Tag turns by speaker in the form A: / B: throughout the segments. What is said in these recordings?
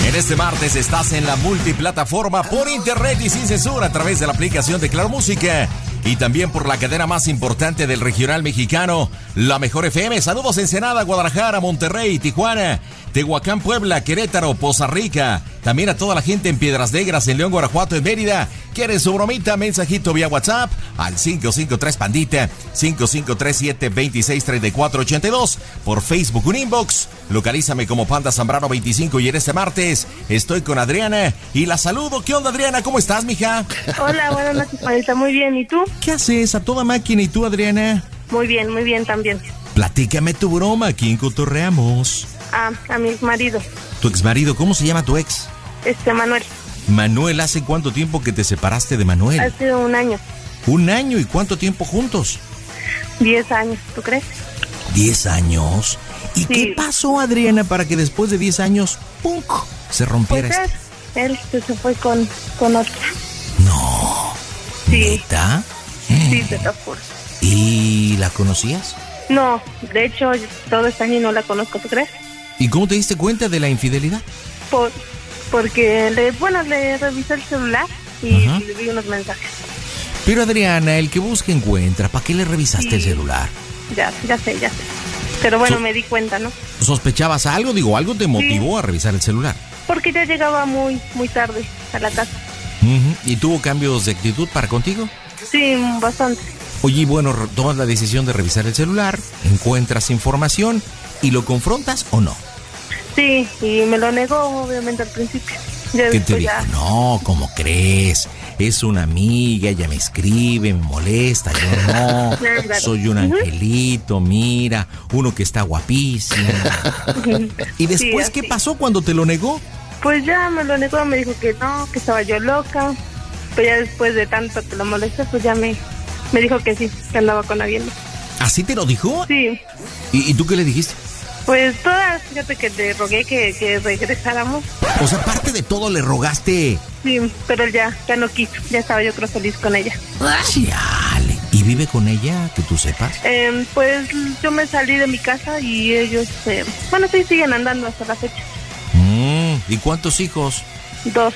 A: En este martes estás en la multiplataforma por internet y sin censura a través de la aplicación de Claro Música y también por la cadena más importante del regional mexicano, La Mejor FM. Saludos Ensenada, Guadalajara, Monterrey, Tijuana, Tehuacán, Puebla, Querétaro, Poza Rica. También a toda la gente en Piedras Negras, en León, Guanajuato, en Mérida. ¿Quieren su bromita? Mensajito vía WhatsApp al 553 Pandita 5537-263482. Por Facebook un inbox. Localízame como Panda Zambrano 25 y en este martes estoy con Adriana y la saludo. ¿Qué onda, Adriana? ¿Cómo estás, mija?
B: Hola, buenas noches, Pandita. Muy bien, ¿y tú?
A: ¿Qué haces? A toda máquina. ¿Y tú, Adriana?
B: Muy bien también.
A: Platícame tu broma. ¿A quién cotorreamos?
B: A mi exmarido.
A: ¿Tu exmarido? ¿Cómo se llama tu ex?
B: Manuel.
A: Manuel, ¿hace cuánto tiempo que te separaste de Manuel?
B: Hace un año.
A: ¿Un año? ¿Y cuánto tiempo juntos?
B: 10 años, ¿tú crees?
A: 10 años. ¿Y
B: sí.
A: qué pasó, Adriana, para que después de 10 años, ¡pum!, se rompiera
B: pues
A: esto?
B: Él se fue con otra.
A: No.
B: Sí.
A: ¿Neta?
B: Sí, te lo juro.
A: ¿Y la conocías?
B: No, de hecho, todo este año no la conozco, ¿tú crees?
A: ¿Y cómo te diste cuenta de la infidelidad?
B: Porque le revisé el celular y le vi unos mensajes.
A: Pero Adriana, el que busca encuentra. ¿Para qué le revisaste el celular?
B: Ya sé. Pero bueno, me di cuenta, ¿no?
A: ¿Sospechabas algo? Digo, ¿algo te motivó a revisar el celular?
B: Porque ya llegaba muy tarde a la casa.
A: ¿Y tuvo cambios de actitud para contigo?
B: Sí, bastante.
A: Oye, bueno, tomas la decisión de revisar el celular, encuentras información y lo confrontas o no.
B: Sí, y me lo negó obviamente al principio.
A: ¿Qué te dijo? No, ¿cómo crees? Es una amiga, ella me escribe, me molesta, yo no.
B: Claro.
A: Soy un angelito, mira, uno que está guapísimo. ¿Y después
B: sí,
A: qué pasó cuando te lo negó?
B: Pues ya me lo negó, me dijo que no, que estaba yo loca. Pero ya después de tanto que lo molesté, pues ya me dijo que sí, que andaba con alguien.
A: ¿Así te lo dijo?
B: Sí.
A: ¿Y tú qué le dijiste?
B: Pues fíjate que le rogué que regresáramos.
A: O sea, aparte de todo le rogaste.
B: Sí, pero él ya no quiso, ya estaba yo creo feliz con ella.
A: Chale. ¿Y vive con ella, que tú sepas?
B: Pues yo me salí de mi casa y ellos, sí, siguen andando hasta la fecha.
A: ¿Y cuántos hijos?
B: 2.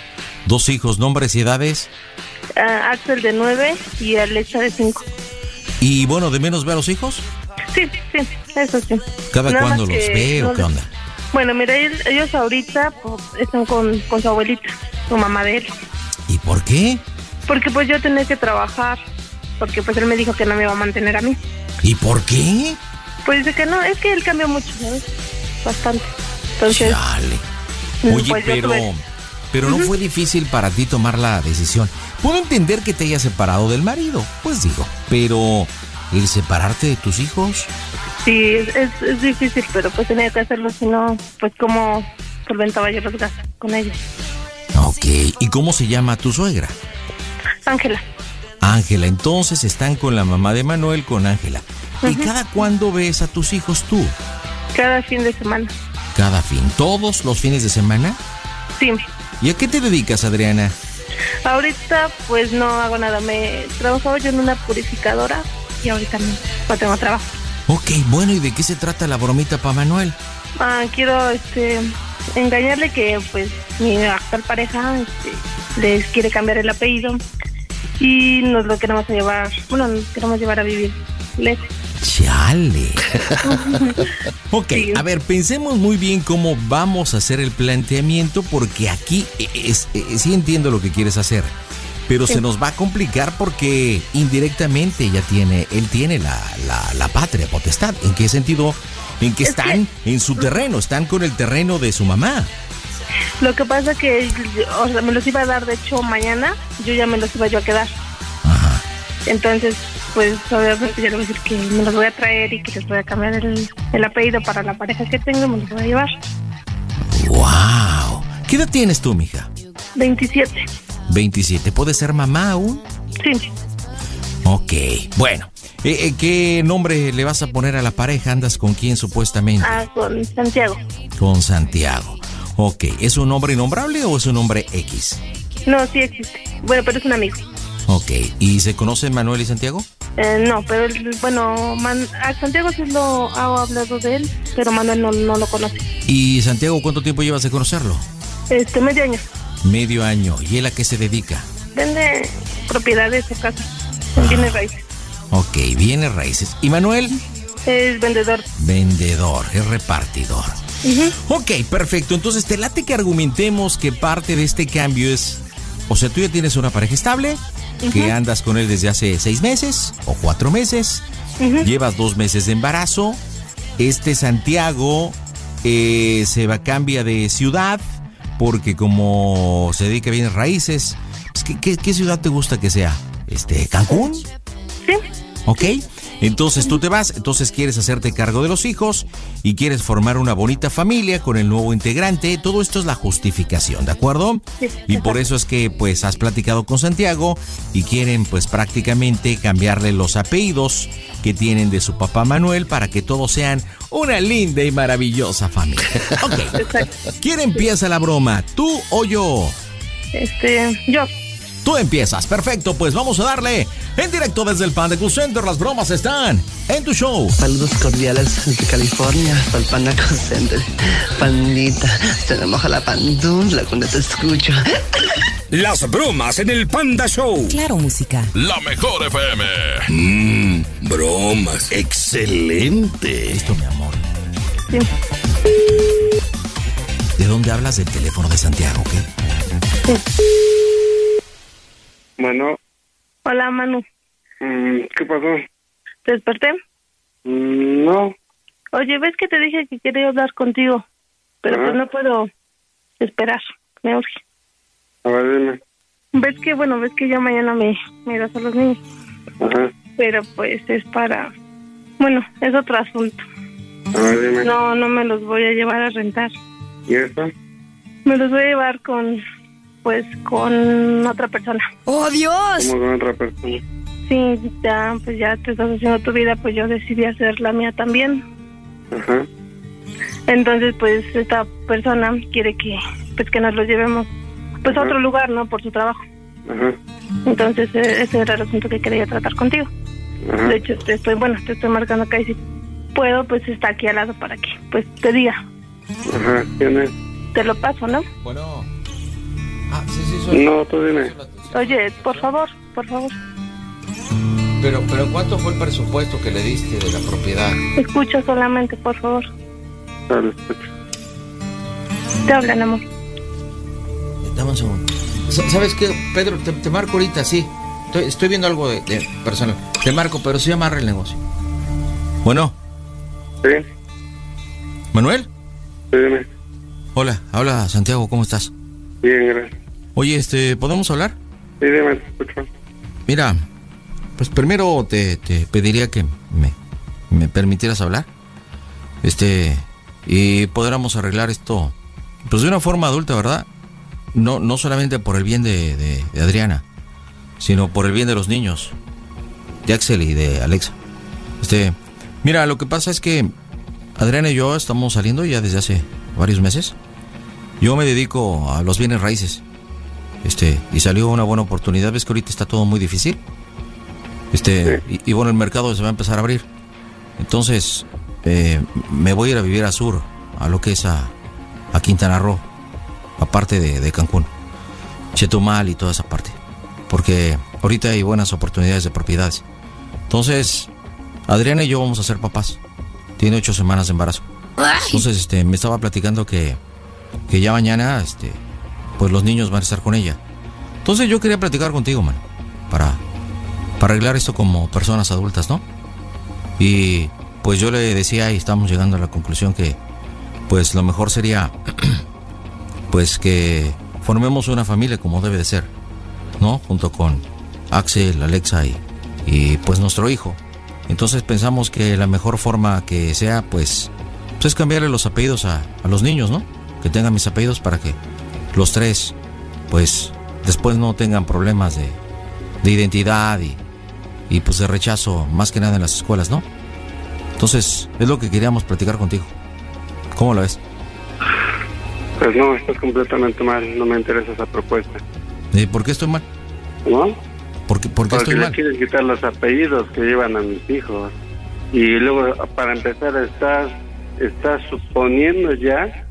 A: 2 hijos, nombres y edades.
B: Axel de 9 y Alexa de 5.
A: ¿Y bueno, de menos ve a los hijos?
B: Sí, eso sí.
A: ¿Cada cuándo los ve o qué onda?
B: Bueno, mira, ellos ahorita pues, están con su abuelita, su mamá de él.
A: ¿Y por qué?
B: Porque pues yo tenía que trabajar, porque pues él me dijo que no me iba a mantener a mí.
A: ¿Y por qué?
B: Pues dice que no, es que él cambió mucho, ¿sabes? Bastante. Entonces,
A: chale. Oye,
B: pues
A: pero no fue difícil para ti tomar la decisión. Puedo entender que te hayas separado del marido, pues digo, pero ¿el separarte de tus hijos?
B: Sí, es difícil, pero pues tenía que hacerlo, si no, pues cómo solventaba yo los gastos con ellos.
A: Ok, ¿y cómo se llama tu suegra?
B: Ángela.
A: Ángela, entonces están con la mamá de Manuel, con Ángela. ¿Y cada cuándo ves a tus hijos tú?
B: Cada fin de semana.
A: ¿Cada fin? ¿Todos los fines de semana?
B: Sí.
A: ¿Y a qué te dedicas, Adriana?
B: Ahorita pues no hago nada, me trabajaba yo en una purificadora y ahorita no tengo trabajo.
A: Ok, bueno, ¿y de qué se trata la bromita para Manuel?
B: Quiero engañarle que pues mi actual pareja les quiere cambiar el apellido y nos lo queremos llevar, nos queremos llevar a vivir lejos.
A: ¡Chale! Ok,
B: sí.
A: A ver, pensemos muy bien cómo vamos a hacer el planteamiento, porque aquí sí entiendo lo que quieres hacer, pero se nos va a complicar porque indirectamente él tiene la patria potestad. ¿En qué sentido? En que están en su terreno, están con el terreno de su mamá.
B: Lo que pasa que me los iba a dar, de hecho, mañana, yo ya me los iba yo a quedar.
A: Ajá.
B: Entonces, pues obviamente yo le voy a decir que me los voy a traer y que les voy a cambiar el apellido para la pareja que tengo y me los voy a llevar.
A: ¡Wow! ¿Qué edad tienes tú, mija?
B: 27.
A: 27. ¿Puedes ser mamá aún?
B: Sí.
A: Ok, bueno. ¿Qué nombre le vas a poner a la pareja? ¿Andas con quién supuestamente?
B: Con Santiago.
A: Con Santiago. Ok, ¿es un nombre innombrable o es un nombre X?
B: No, sí existe. Bueno, pero es un amigo.
A: Ok, ¿y se conocen Manuel y Santiago?
B: No, pero a Santiago sí lo ha hablado de él, pero Manuel no lo conoce.
A: ¿Y Santiago cuánto tiempo llevas de conocerlo?
B: Medio año.
A: Medio año. ¿Y él a qué se dedica?
B: Vende propiedades o casas. Bienes raíces.
A: Ok, bienes raíces. ¿Y Manuel?
B: Es vendedor.
A: Vendedor, es repartidor. Ok, perfecto. Entonces, ¿te late que argumentemos que parte de este cambio es... O sea, tú ya tienes una pareja estable, que andas con él desde hace 6 meses o 4 meses, llevas 2 meses de embarazo, Santiago cambia de ciudad, porque como se dedica a bienes raíces, pues, ¿qué ciudad te gusta que sea? ¿Cancún?
B: Sí.
A: Ok, entonces tú te vas, entonces quieres hacerte cargo de los hijos y quieres formar una bonita familia con el nuevo integrante. Todo esto es la justificación, ¿de acuerdo?
B: Sí.
A: Y por eso es que pues has platicado con Santiago y quieren pues prácticamente cambiarle los apellidos que tienen de su papá Manuel para que todos sean una linda y maravillosa familia. Ok,
B: Exacto.
A: ¿quién empieza la broma? ¿Tú o yo?
B: Yo.
A: Tú empiezas, perfecto, pues vamos a darle en directo desde el Panda Cool Center. Las bromas están en tu show.
C: Saludos cordiales desde California, hasta el Panda Cool Center. Pandita, se me moja la pantufla cuando te escucho.
D: Las bromas en el Panda Show.
E: Claro, música.
F: La mejor FM.
D: Bromas. Excelente.
A: Listo, mi amor.
B: Sí.
A: ¿De dónde hablas? Del teléfono de Santiago, ¿qué?
G: Bueno.
B: Hola, Manu.
G: ¿Qué pasó?
B: ¿Te desperté?
G: No.
B: Oye, ¿ves que te dije que quería hablar contigo? Pero pues no puedo esperar. Me urge.
G: A ver, dime.
B: ¿Ves que ya mañana me das a los niños?
G: Ajá.
B: Pero pues es para... Bueno, es otro asunto.
G: A ver, dime.
B: No me los voy a llevar a rentar.
G: ¿Y eso?
B: Me los voy a llevar con otra persona.
E: ¡Oh, Dios!
G: ¿Cómo con otra persona?
B: Sí, ya te estás haciendo tu vida, pues yo decidí hacer la mía también.
G: Ajá.
B: Entonces, pues esta persona quiere que nos los llevemos pues a otro lugar, ¿no? Por su trabajo.
G: Ajá.
B: Entonces, ese era el asunto que quería tratar contigo.
G: Ajá.
B: De hecho, te estoy marcando acá y si puedo, pues está aquí al lado para que pues te diga.
G: Ajá. ¿Quién es?
B: Te lo paso, ¿no?
A: Bueno. Sí.
G: No, tú dime.
B: Oye, por favor.
A: Pero ¿cuánto fue el presupuesto que le diste de la propiedad?
B: Escucha solamente, por favor.
G: Dale, escucha.
B: Te hablan, amor.
A: Dame un segundo. ¿Sabes qué, Pedro? Te marco ahorita, sí. Estoy viendo algo de personal. Te marco, pero sí amarra el negocio. Bueno.
G: ¿Sí?
A: ¿Manuel?
G: Sí, dime.
A: Hola, habla Santiago, ¿cómo estás?
G: Bien, gracias.
A: Oye, ¿podemos hablar?
G: Sí, dime, te escucho.
A: Mira, pues primero te pediría que me permitieras hablar. Y podamos arreglar esto, pues de una forma adulta, ¿verdad? No solamente por el bien de Adriana, sino por el bien de los niños, de Axel y de Alexa. Mira, lo que pasa es que Adriana y yo estamos saliendo ya desde hace varios meses. Yo me dedico a los bienes raíces. Y salió una buena oportunidad. Ves que ahorita está todo muy difícil. Y bueno, el mercado se va a empezar a abrir. Entonces, me voy a ir a vivir a sur, a lo que es a Quintana Roo, aparte de Cancún, Chetumal y toda esa parte. Porque ahorita hay buenas oportunidades de propiedades. Entonces, Adriana y yo vamos a ser papás. Tiene 8 semanas de embarazo. Entonces, me estaba platicando que ya mañana, pues los niños van a estar con ella. Entonces yo quería platicar contigo, man, para arreglar esto como personas adultas, ¿no? Y pues yo le decía y estamos llegando a la conclusión que pues lo mejor sería pues que formemos una familia como debe de ser, ¿no? Junto con Axel, Alexa y pues nuestro hijo. Entonces pensamos que la mejor forma que sea pues es cambiarle los apellidos a los niños, ¿no? Que tengan mis apellidos para que los 3 pues después no tengan problemas de identidad y pues de rechazo, más que nada en las escuelas, ¿no? Entonces es lo que queríamos platicar contigo. ¿Cómo lo ves?
G: Pues no, estás completamente mal. No me interesa esa propuesta.
A: ¿Por qué estoy mal?
G: ¿No?
A: ¿Por qué
G: Porque
A: estoy
G: le
A: mal?
G: quieren quitar los apellidos que llevan a mis hijos. Y luego, para empezar, estás suponiendo ya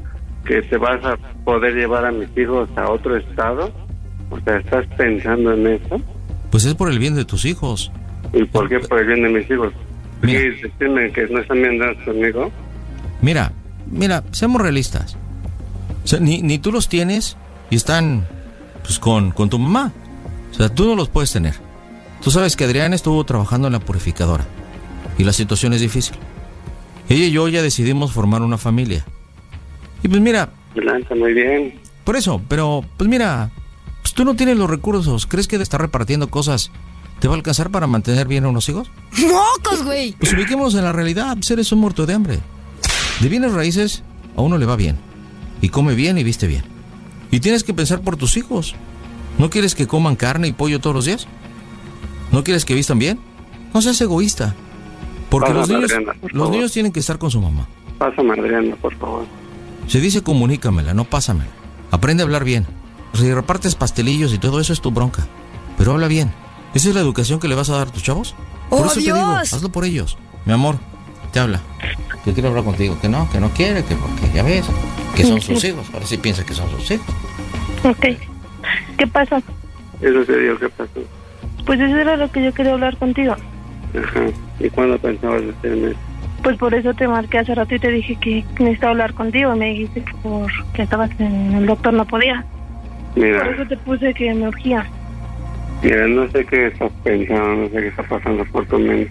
G: que te vas a poder llevar a mis hijos a otro estado? O sea, ¿estás pensando en eso?
A: Pues es por el bien de tus hijos.
G: ¿Y por qué por el bien de mis hijos?
A: Mira.
G: ¿Quieres decirme que no están bien dados conmigo?
A: Mira, seamos realistas. O sea, ni tú los tienes y están pues con tu mamá. O sea, tú no los puedes tener. Tú sabes que Adrián estuvo trabajando en la purificadora y la situación es difícil. Ella y yo ya decidimos formar una familia. Y pues mira...
G: Está muy bien.
A: Por eso, pero pues mira, pues tú no tienes los recursos. ¿Crees que de estar repartiendo cosas te va a alcanzar para mantener bien a unos hijos?
E: ¡Mocos, güey!
A: Pues ubiquémonos en la realidad, pues eres un muerto de hambre. De bienes raíces, a uno le va bien. Y come bien y viste bien. Y tienes que pensar por tus hijos. ¿No quieres que coman carne y pollo todos los días? ¿No quieres que vistan bien? No seas egoísta. Porque
G: Pásame,
A: los
G: Adriana,
A: niños
G: favor.
A: tienen que estar con su mamá.
G: Pásame, Adriana, por favor.
A: Se dice comunícamela, no pásamela. Aprende a hablar bien. Si repartes pastelillos y todo eso es tu bronca. Pero habla bien. ¿Esa es la educación que le vas a dar a tus chavos?
E: ¡Oh,
A: Por eso te digo,
E: Dios!
A: hazlo por ellos. Mi amor, te habla. Que quiero hablar contigo. Que no quiere, que porque ya ves, que son sus hijos. Ahora sí piensa que son sus hijos.
B: Ok. ¿Qué pasa?
G: Eso te digo, ¿qué pasó?
B: Pues eso era lo que yo quería hablar contigo.
G: Ajá. ¿Y cuándo pensabas decirme eso?
B: Pues por eso te marqué hace rato y te dije que necesitaba hablar contigo. Me dijiste que porque estabas en el doctor no podía. Por
G: Mira,
B: eso te puse que me urgía.
G: no sé qué estás pensando, no sé qué está pasando por tu mente.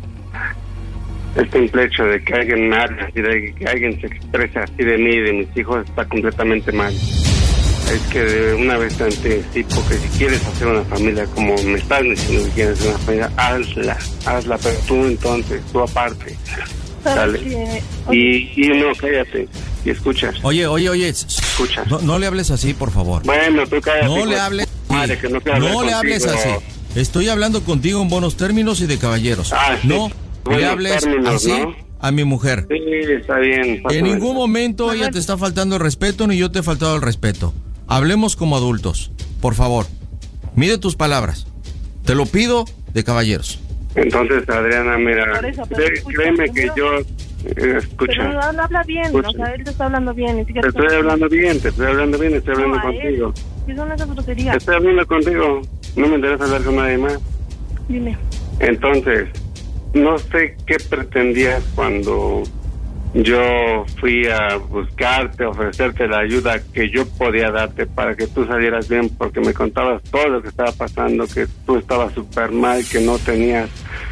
G: El simple hecho de que alguien me hable así, de que alguien se exprese así de mí y de mis hijos está completamente mal. Es que de una vez te anticipo que si quieres hacer una familia como me estás diciendo que quieres hacer una familia, hazla, pero tú aparte.
B: ¿Sabes
G: Dale.
B: que-
G: Y no, cállate y escuchas.
A: Oye,
G: Escucha.
A: no le hables así, por favor.
G: Bueno, tú cállate.
A: No
G: hijo
A: le
G: de
A: hables
G: tu madre, que no quiero hablar
A: no le hables
G: contigo.
A: así. Estoy hablando contigo en buenos términos y de caballeros.
G: Ah, sí.
A: No le
G: Buenos
A: hables
G: términos,
A: así
G: ¿no?
A: a mi mujer.
G: Sí, está bien.
A: En ningún momento ella te está faltando el respeto ni yo te he faltado el respeto. Hablemos como adultos, por favor. Mide tus palabras. Te lo pido de caballeros.
G: Entonces, Adriana, mira,
B: Por eso, pero escucha,
G: créeme que
B: primero-
G: yo... escucha,
B: Pero no habla bien,
G: Escucha.
B: o sea, él te está hablando bien. Ni siquiera
G: te estoy hablando bien, estoy hablando
B: No, a él.
G: contigo.
B: Eso no es grosería.
G: Estoy hablando contigo, no me interesa hablar con nadie más.
B: Dime.
G: Entonces, no sé qué pretendías cuando yo fui a buscarte, a ofrecerte la ayuda que yo podía darte para que tú salieras bien, porque me contabas todo lo que estaba pasando, que tú estabas súper mal, que no tenías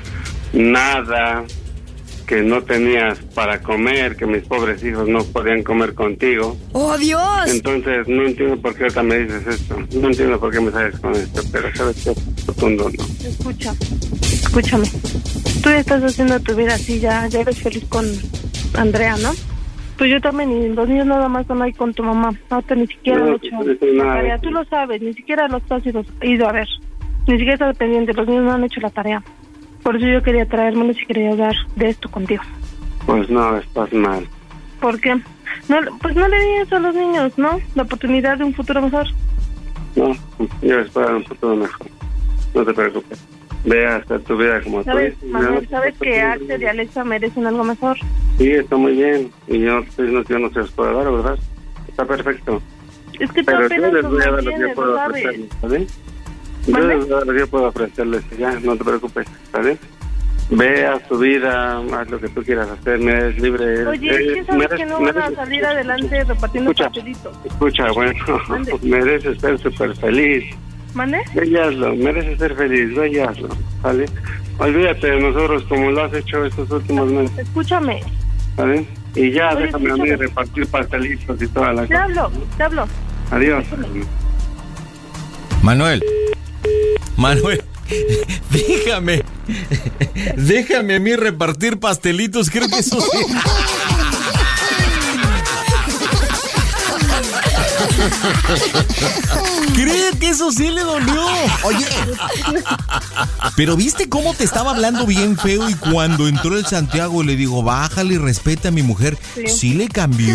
G: nada, que no tenías para comer, que mis pobres hijos no podían comer contigo.
E: ¡Oh, Dios!
G: Entonces, no entiendo por qué ahorita me dices esto, no entiendo por qué me sales con esto, pero sabes que es rotundo, ¿no?
B: Escúchame. Tú ya estás haciendo tu vida así, ya eres feliz con Andrea, ¿no? Pues yo también, y los niños nada más están ahí con tu mamá. No, ni siquiera
G: No,
B: han
G: pues,
B: hecho
G: eso no
B: la
G: hay.
B: tarea. Tú lo sabes, ni siquiera los has ido a ver. Ni siquiera estás pendiente, los niños no han hecho la tarea. Por eso yo quería traérmelos y quería hablar de esto contigo.
G: Pues no, estás mal.
B: ¿Por qué? No, pues no le di eso a los niños, ¿no? La oportunidad de un futuro mejor.
G: No, yo espero un futuro mejor. No te preocupes. Ve a hacer tu vida como tú
B: ¿Sabes,
G: dices.
B: Manuel? ¿Sabes que Axel y Alexa merecen algo mejor?
G: Sí, está muy bien. Y yo no se los puedo dar, ¿verdad? Está perfecto.
B: Es que tú
G: Pero yo
B: apenas
G: les
B: los
G: voy a dar lo que yo
B: mantienes,
G: puedo
B: ¿lo sabes?
G: ofrecerles, ¿vale? Yo
B: ¿Vale?
G: les voy a dar lo que yo puedo ofrecerles, ya, no te preocupes, ¿vale? Ve a tu vida, haz lo que tú quieras hacer, me eres libre.
B: Oye, es que sabes que no van a salir adelante repartiendo
G: Escucha.
B: pastelitos.
G: Escucha, bueno,
B: Mande.
G: mereces ser súper feliz.
B: ¿Mande?
G: Ve y hazlo, mereces ser feliz, ve y hazlo, ¿vale? Olvídate de nosotros como lo has hecho estos últimos meses,
B: Escúchame.
G: ¿vale? Y ya,
B: Oye,
G: déjame a mí
B: escúchame.
G: repartir pastelitos y toda la
B: Te
G: cosa.
B: hablo.
G: Adiós.
A: Manuel, déjame a mí repartir pastelitos, creo que eso sí. Creo que eso sí le dolió.
H: Oye, pero ¿viste cómo te estaba hablando bien feo? Y cuando entró el Santiago le digo, bájale y respeta a mi mujer. Sí le cambió.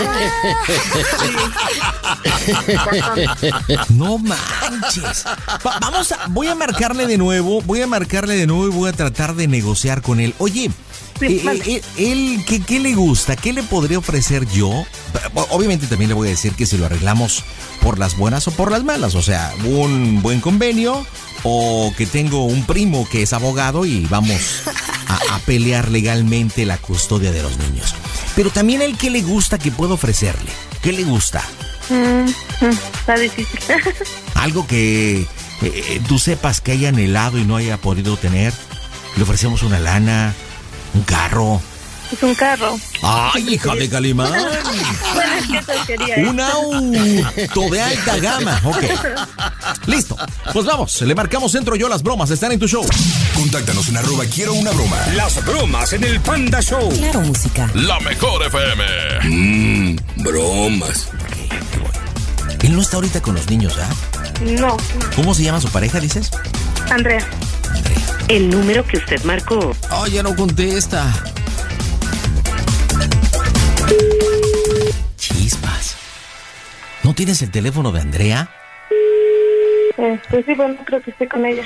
H: No manches. Voy a marcarle de nuevo y voy a tratar de negociar con él. Oye,
B: Sí, vale.
H: Él, ¿qué le gusta? ¿Qué le podría ofrecer yo? Obviamente también le voy a decir que si lo arreglamos por las buenas o por las malas. O sea, un buen convenio o que tengo un primo que es abogado y vamos a pelear legalmente la custodia de los niños. Pero también a él, ¿qué le gusta que puedo ofrecerle? ¿Qué le gusta?
B: Está difícil.
H: Algo que tú sepas que haya anhelado y no haya podido tener. Le ofrecemos una lana, un carro.
B: Es un carro.
H: ¡Ay, hija de Calimán!
B: Bueno, es que eso quería.
H: Un auto de alta gama. Ok. Listo. Pues vamos, le marcamos Centro Yo. Las bromas están en tu show.
F: Contáctanos en @quiero una broma.
D: Las bromas en el Panda Show.
E: Claro, música.
F: La mejor FM.
D: Bromas.
H: Él no está ahorita con los niños, ¿ah?
B: No.
H: ¿Cómo se llama su pareja, dices?
B: Andrea.
E: El número que usted marcó.
H: Oh, ya no contesta. Chispas. ¿No tienes el teléfono de Andrea?
B: Pues sí, bueno, creo que esté con ella.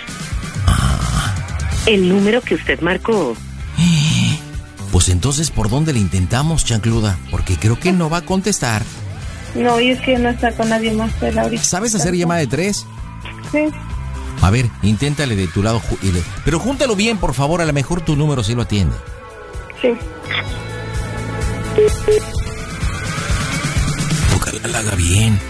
E: El número que usted marcó.
H: Pues entonces, ¿por dónde le intentamos, chancluda? Porque creo que no va a contestar.
B: No, y es que no está con nadie más él ahorita.
H: ¿Sabes hacer llamada de 3?
B: Sí.
H: A ver, inténtale de tu lado. Pero júntalo bien, por favor. A lo mejor tu número sí lo atiende.
B: Sí.
H: Ojalá la haga bien.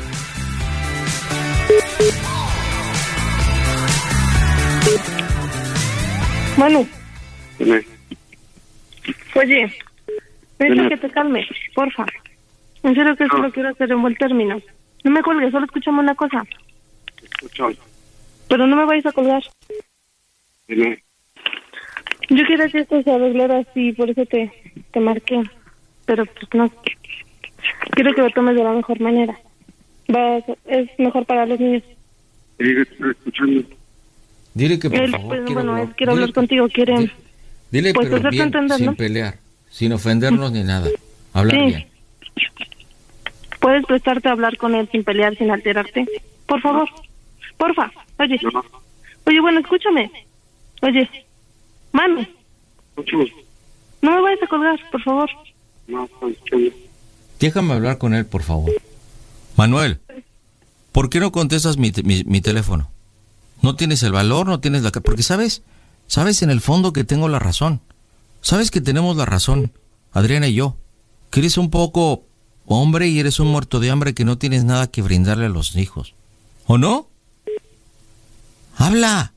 B: Manu.
G: Dime.
B: Oye, necesito que te calmes, porfa. En serio que solo quiero hacer un buen término. No me cuelgues, solo escúchame una cosa.
G: Escucho.
B: Pero no me vayas a colgar.
G: Dime.
B: Yo quería que esto se arreglara así, por eso te marqué. Pero pues no. Quiero que lo tomes de la mejor manera. Es mejor para los niños.
G: Estoy escuchando.
H: Dile que por
B: Él,
H: favor.
B: pues, bueno, él quiere hablar contigo, quiere.
H: Dile,
B: pues,
H: pero
B: hacerte
H: bien,
B: entender,
H: sin
B: ¿no?
H: pelear, sin ofendernos ni nada. Hablar
B: Sí.
H: bien.
B: ¿Puedes prestarte a hablar con él sin pelear, sin alterarte? Por favor. Porfa. Oye. Oye, bueno, escúchame. Oye. Manu.
G: Escucho.
B: No me vayas a colgar, por favor.
G: No, estoy escuchando.
H: Déjame hablar con él, por favor. Manuel, ¿por qué no contestas mi teléfono? No tienes el valor, no tienes la... Porque sabes en el fondo que tengo la razón. Sabes que tenemos la razón, Adriana y yo. Que eres un poco hombre y eres un muerto de hambre que no tienes nada que brindarle a los hijos. ¿O no? ¡Habla!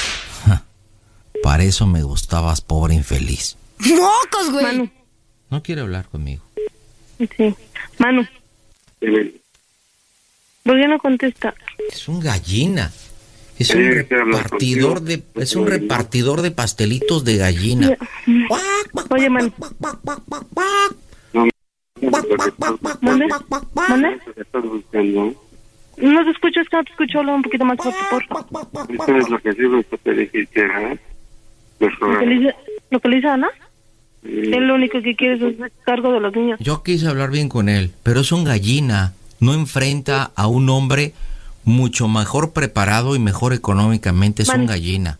H: Para eso me gustabas, pobre infeliz.
E: ¡Mocos, güey!
B: Manu.
H: No quiere hablar conmigo.
B: Sí. Manu.
G: Dime.
B: ¿Por qué no contesta?
H: Es un gallina. Es
G: Sí,
H: un
G: quiero hablar
H: repartidor
G: contigo.
H: es un repartidor de pastelitos de gallina.
B: Oye, Manu.
G: No,
B: ¿Mande? ¿Mande?
G: ¿qué estás buscando?
B: No te escucho, es que no te escucho. Habla un poquito más fuerte, porfa.
G: Esto es lo que sí que te dije que era.
B: ¿Lo que le dice Ana? Él lo único que quiere es hacer cargo de los niños.
H: Yo quise hablar bien con él, pero es un gallina. No enfrenta a un hombre mucho mejor preparado y mejor económicamente. Es un gallina.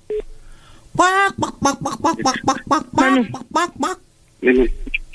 B: Manu.
G: Dime.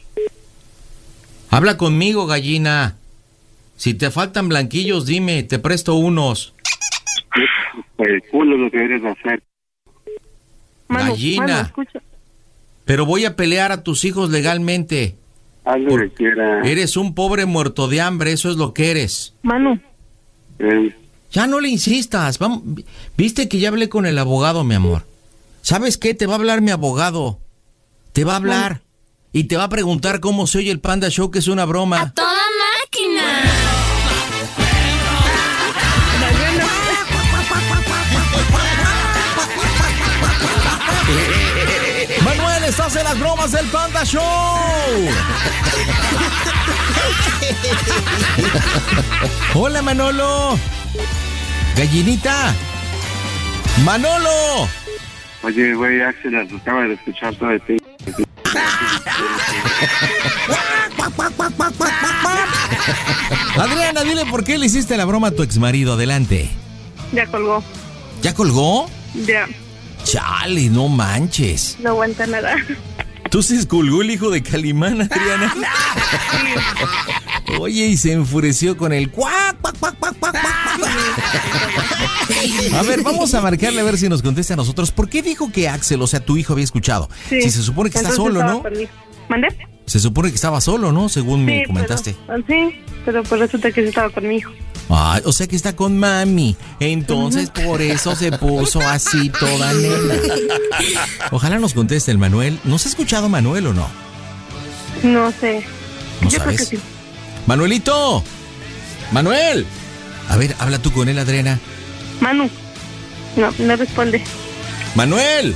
H: Habla conmigo, gallina. Si te faltan blanquillos, dime, te presto unos.
G: El culo lo que debes hacer.
B: Manu,
H: Gallina.
B: Manu, escucha.
H: Pero voy a pelear a tus hijos legalmente.
G: Haz lo que quieras.
H: Eres un pobre muerto de hambre, eso es lo que eres.
B: Manu.
H: Ya no le insistas. Vamos. Viste que ya hablé con el abogado, mi amor. ¿Sabes qué? Te va a hablar mi abogado. Te va a hablar. Y te va a preguntar cómo se oye el Panda Show, que es una broma.
E: ¡A toda máquina!
H: Manuel, estás en las bromas del Panda Show. Hola, Manolo. Gallinita. Manolo.
G: Oye, güey, Axel, acaba de escuchar todo de ti.
H: Adriana, dile por qué le hiciste la broma a tu exmarido. Adelante.
B: Ya colgó.
H: ¿Ya colgó?
B: Ya.
H: Chale, no manches.
B: No aguanta nada.
H: Entonces colgó el hijo de Calimán, Adriana. Oye, y se enfureció con el cuac, cuac, cuac, cuac, cuac, cuac. A ver, vamos a marcarle a ver si nos contesta a nosotros. ¿Por qué dijo que Axel, o sea, tu hijo había escuchado?
B: Sí.
H: Si se supone que está solo, ¿no?
B: ¿Mandé?
H: Se supone que estaba solo, ¿no? Según me comentaste.
B: Pero pues resulta que sí estaba con mi hijo.
H: Ay, o sea que está con mami. Entonces por eso se puso así toda nena. Ojalá nos conteste el Manuel. ¿Nos ha escuchado Manuel o no?
B: No sé.
H: ¿No
B: Yo
H: sabes?
B: creo que sí.
H: ¡Manuelito! ¡Manuel! A ver, habla tú con él, Adriana.
B: Manu. No responde.
H: ¡Manuel!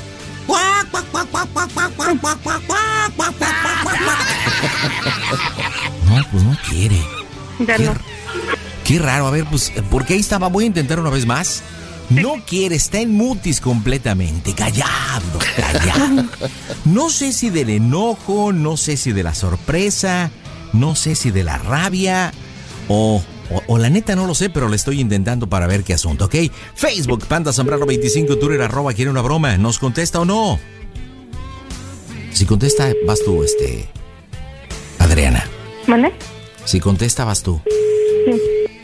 H: No, pues no quiere.
B: Ya no.
H: Qué raro, a ver, pues, porque ahí estaba, voy a intentar una vez más. No quiere, está en mutis completamente, callado. No sé si del enojo, no sé si de la sorpresa, no sé si de la rabia, o la neta no lo sé, pero le estoy intentando para ver qué asunto, ¿ok? Facebook, Panda Zambrano 25, Twitter, @ quiere una broma, ¿nos contesta o no? Si contesta, vas tú, Adriana.
B: ¿Mande?
H: Si contesta, vas tú.
B: Sí.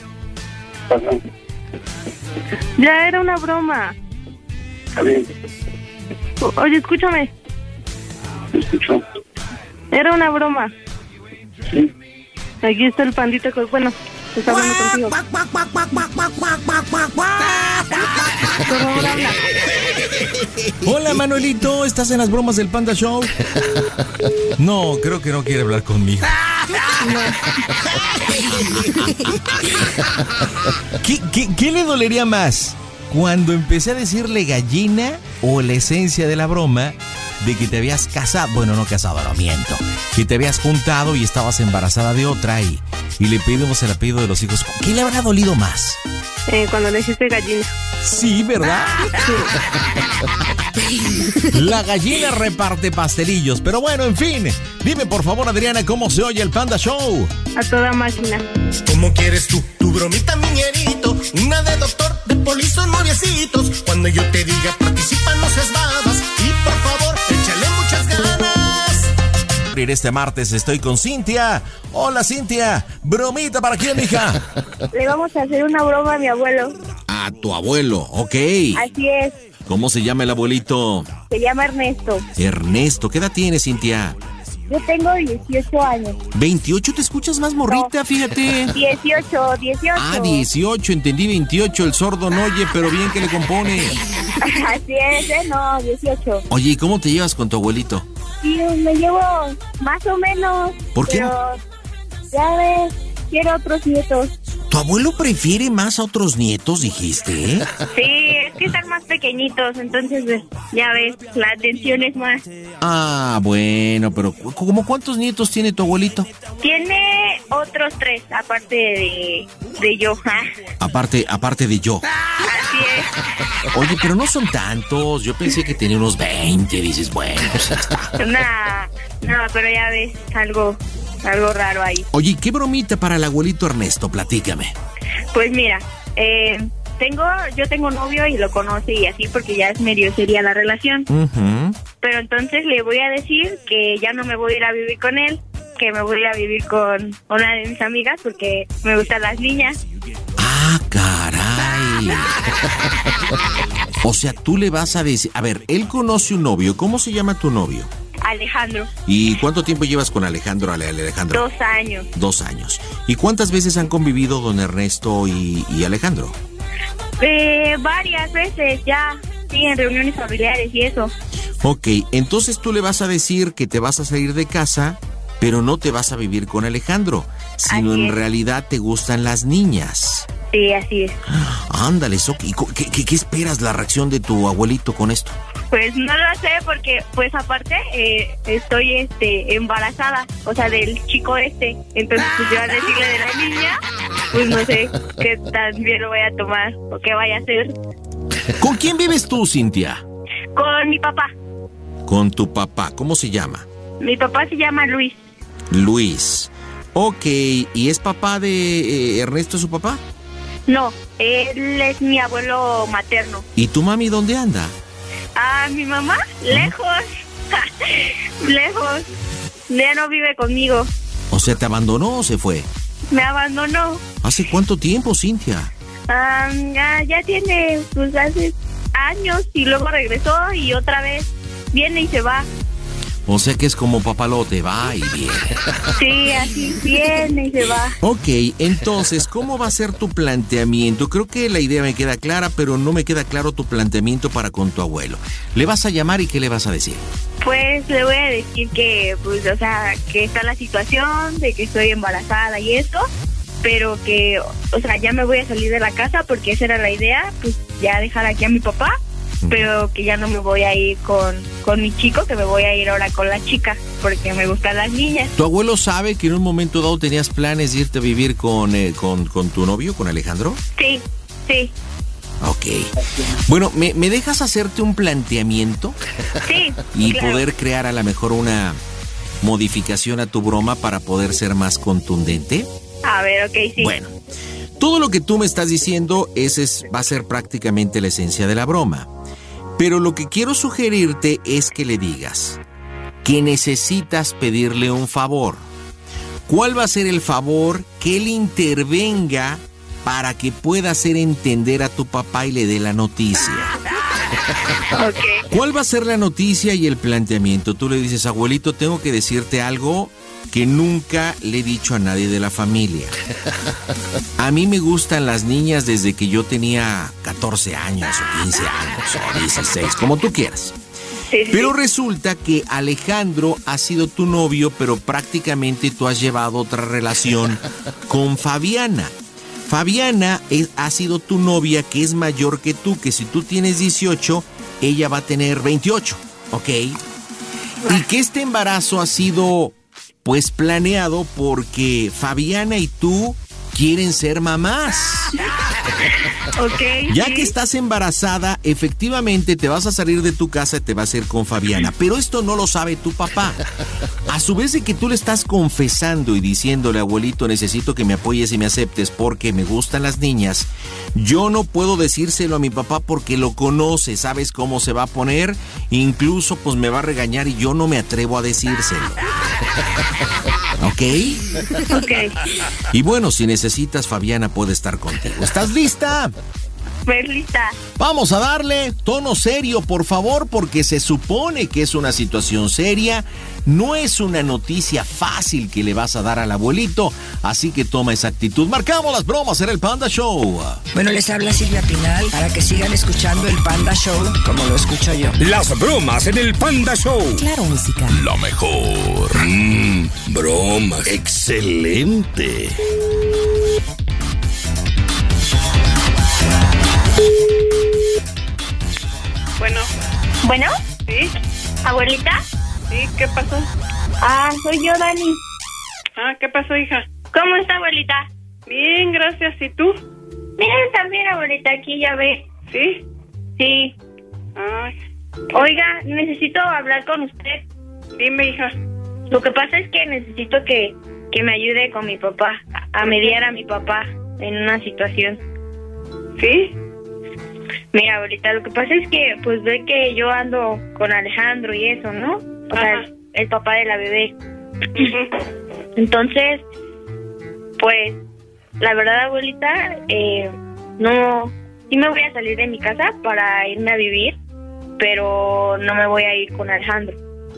B: Ya era una broma.
G: Está bien.
B: Oye, escúchame.
G: ¿Me escuchó?
B: Era una broma.
G: Sí.
B: Aquí está el pandita. Bueno, está hablando contigo. Por favor, habla.
H: Hola, Manuelito, ¿estás en las bromas del Panda Show? No, creo que no quiere hablar conmigo. ¿Qué le dolería más? ¿Cuando empecé a decirle gallina o la esencia de la broma de que te habías casado? Bueno, no casado, no miento. Que te habías juntado y estabas embarazada de otra y le pedimos el apellido de los hijos. ¿Qué le habrá dolido más?
B: Cuando le dijiste gallina.
H: Sí, ¿verdad? La gallina reparte pastelillos. Pero bueno, en fin. Dime por favor, Adriana, ¿cómo se oye el Panda Show?
B: A toda máquina.
I: ¿Cómo quieres tú? Tu bromita, miñerito. Una de doctor, de polizo, noviecitos. Cuando yo te diga participa, no seas babas. Y por favor, échale muchas ganas.
A: Este martes estoy con Cintia. Hola, Cintia. Bromita, ¿para quién, mija?
B: Le vamos a hacer una broma a mi abuelo.
A: A tu abuelo, ok.
B: Así es.
A: ¿Cómo se llama el abuelito?
B: Se llama Ernesto.
A: Ernesto, ¿qué edad tienes, Cintia?
B: Yo tengo 18 años.
A: 28, te escuchas más morrita, fíjate.
B: 18.
A: Ah, 18, entendí 28, el sordo no oye, pero bien que le compone.
B: Así es, no, 18.
A: Oye, ¿y cómo te llevas con tu abuelito?
B: Sí, me llevo más o menos.
A: ¿Por qué?
B: Pero, ya ves, quiero otros nietos.
A: ¿Tu abuelo prefiere más a otros nietos, dijiste?
B: Sí, es que están más pequeñitos, entonces, ya ves, la atención es más.
A: Ah, bueno, pero ¿cómo cuántos nietos tiene tu abuelito?
B: Tiene otros 3, aparte de yo.
A: Aparte de yo.
B: Así es.
A: Oye, pero no son tantos. Yo pensé que tenía unos 20. Dices, bueno, pues ya está.
B: No, pero ya ves, algo raro ahí.
A: Oye, ¿qué bromita para el abuelito Ernesto? Platícame.
B: Pues mira, yo tengo novio y lo conoce y así porque ya es medio seria la relación.
A: Uh-huh.
B: Pero entonces le voy a decir que ya no me voy a ir a vivir con él, que me voy a ir a vivir con una de mis amigas porque me gustan las niñas.
A: Ah, caray. O sea, tú le vas a decir... A ver, él conoce un novio. ¿Cómo se llama tu novio?
B: Alejandro.
A: ¿Y cuánto tiempo llevas con Alejandro?
B: 2 años.
A: 2 años. ¿Y cuántas veces han convivido don Ernesto y Alejandro?
B: Varias veces ya, sí, en reuniones familiares y eso.
A: Ok, entonces tú le vas a decir que te vas a salir de casa, pero no te vas a vivir con Alejandro, sino en realidad te gustan las niñas.
B: Sí, así es.
A: Ándale, ¿qué esperas la reacción de tu abuelito con esto?
B: Pues no lo sé porque, pues aparte, estoy embarazada, o sea, del chico Entonces, pues yo al decirle de la niña, pues no sé qué tan bien lo voy a tomar o qué vaya a hacer.
A: ¿Con quién vives tú, Cintia?
B: Con mi papá.
A: Con tu papá, ¿cómo se llama?
B: Mi papá se llama Luis.
A: Luis. Ok, ¿y es papá de Ernesto, su papá?
B: No, él es mi abuelo materno.
A: ¿Y tu mami dónde anda?
B: Ah, mi mamá, lejos. Lejos. Ya no vive conmigo.
H: O sea, ¿te abandonó o se fue?
B: Me abandonó.
H: ¿Hace cuánto tiempo, Cintia?
B: Ya tiene, pues hace años, y luego regresó y otra vez viene y se va.
H: O sea que es como papalote, va y viene.
B: Sí, así viene y se va.
H: Ok, entonces, ¿cómo va a ser tu planteamiento? Creo que la idea me queda clara, pero no me queda claro tu planteamiento para con tu abuelo. ¿Le vas a llamar y qué le vas a decir?
B: Pues le voy a decir que, pues, o sea, que está la situación de que estoy embarazada y eso, pero que, o sea, ya me voy a salir de la casa porque esa era la idea, pues ya dejar aquí a mi papá, pero que ya no me voy a ir con mi chico, que me voy a ir ahora con la chica, porque me gustan las niñas.
H: ¿Tu abuelo sabe que en un momento dado tenías planes de irte a vivir con tu novio, con Alejandro?
B: Sí, sí.
H: Ok. Bueno, ¿me dejas hacerte un planteamiento?
B: Sí,
H: y
B: claro.
H: Poder crear a lo mejor una modificación a tu broma para poder ser más contundente.
B: A ver, ok, sí.
H: Bueno, todo lo que tú me estás diciendo va a ser prácticamente la esencia de la broma. Pero lo que quiero sugerirte es que le digas que necesitas pedirle un favor. ¿Cuál va a ser el favor? Que él intervenga para que pueda hacer entender a tu papá y le dé la noticia.
B: Okay.
H: ¿Cuál va a ser la noticia y el planteamiento? Tú le dices, abuelito, tengo que decirte algo que nunca le he dicho a nadie de la familia. A mí me gustan las niñas desde que yo tenía 14 años o 15 años o 16, como tú quieras.
B: Sí, sí.
H: Pero resulta que Alejandro ha sido tu novio, pero prácticamente tú has llevado otra relación con Fabiana. Fabiana ha sido tu novia, que es mayor que tú, que si tú tienes 18, ella va a tener 28, ¿ok? Y que este embarazo ha sido, pues, planeado porque Fabiana y tú quieren ser mamás.
B: Okay,
H: ya
B: sí.
H: que estás embarazada, efectivamente te vas a salir de tu casa y te vas a ir con Fabiana. Pero esto no lo sabe tu papá. A su vez de que tú le estás confesando y diciéndole, abuelito, necesito que me apoyes y me aceptes porque me gustan las niñas, yo no puedo decírselo a mi papá porque lo conoce, sabes cómo se va a poner, incluso pues me va a regañar y yo no me atrevo a decírselo. ¿Ok?
B: Ok.
H: Y bueno, si necesitas, Fabiana puede estar contigo. ¿Estás lista?
B: Pues lista.
H: Vamos a darle tono serio, por favor, porque se supone que es una situación seria. No es una noticia fácil que le vas a dar al abuelito, así que toma esa actitud. Marcamos las bromas en el Panda Show.
J: Bueno, les habla Silvia Pinal para que sigan escuchando el Panda Show como lo escucho yo.
D: Las bromas en el Panda Show.
J: Claro, música.
F: La mejor. Bromas. Excelente.
B: Bueno.
K: ¿Sí?
B: ¿Abuelita?
K: ¿Sí? ¿Qué pasó?
B: Soy yo, Dani.
K: ¿Qué pasó, hija?
B: ¿Cómo está, abuelita?
K: Bien, gracias. ¿Y tú?
B: Bien, también, abuelita, aquí ya ve.
K: ¿Sí?
B: Sí.
K: Ay.
B: Oiga, necesito hablar con usted.
K: Dime, hija.
B: Lo que pasa es que necesito que me ayude con mi papá, a mediar a mi papá en una situación.
K: ¿Sí?
B: Mira, abuelita, lo que pasa es que, pues, ve que yo ando con Alejandro y eso, ¿no? O sea, el papá de la bebé. Entonces, pues, la verdad, abuelita, no, sí me voy a salir de mi casa para irme a vivir, pero no me voy a ir con Alejandro.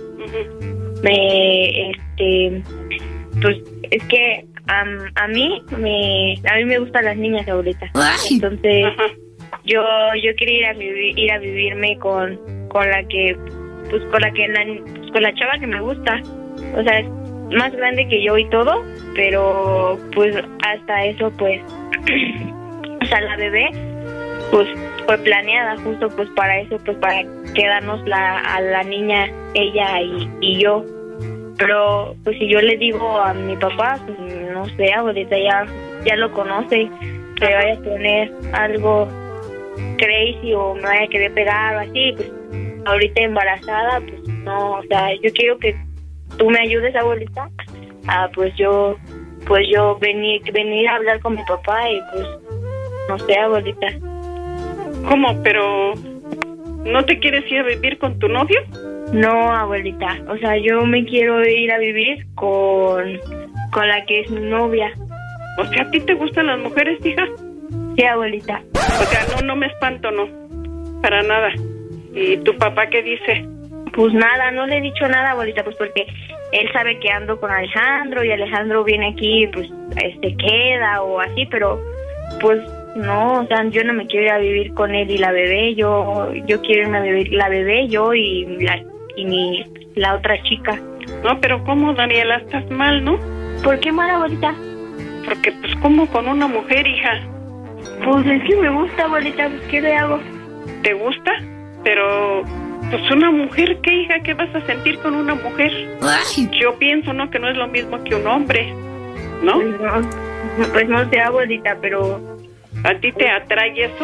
B: Pues, es que a mí me gustan las niñas, abuelita. Entonces, yo quería ir a vivirme con la que, pues, con la chava que me gusta. O sea, es más grande que yo y todo, pero pues hasta eso, pues, o sea, la bebé, pues, fue planeada justo, pues, para eso, pues, para quedarnos a la niña, ella y yo. Pero, pues, si yo le digo a mi papá, pues, no sé, ahorita ya lo conoce, que vaya a poner algo crazy o me vaya a querer pegar o así, pues, ahorita embarazada, pues, no, o sea, yo quiero que tú me ayudes, abuelita, pues yo venir a hablar con mi papá y, pues, no sé, abuelita.
K: ¿Cómo? ¿Pero no te quieres ir a vivir con tu novio?
B: No, abuelita. O sea, yo me quiero ir a vivir con la que es mi novia.
K: O sea, ¿a ti te gustan las mujeres, hija?
B: Sí, abuelita.
K: O sea, no me espanto, no. Para nada. ¿Y tu papá qué dice?
B: Pues nada, no le he dicho nada, abuelita, pues porque él sabe que ando con Alejandro y Alejandro viene aquí, pues, queda o así, pero pues no, o sea, yo no me quiero ir a vivir con él y la bebé, yo quiero irme a vivir la bebé, yo y la otra chica.
K: No, pero ¿cómo, Daniela? Estás mal, ¿no?
B: ¿Por qué mal, abuelita?
K: Porque, pues, ¿cómo con una mujer, hija?
B: Pues es que me gusta, abuelita, pues, ¿qué le hago?
K: ¿Te gusta? Pero, pues, una mujer, ¿qué, hija? ¿Qué vas a sentir con una mujer?
E: Ay.
K: Yo pienso, ¿no? Que no es lo mismo que un hombre, ¿no?
B: Pues no sé, abuelita, pero...
K: ¿A ti te atrae eso?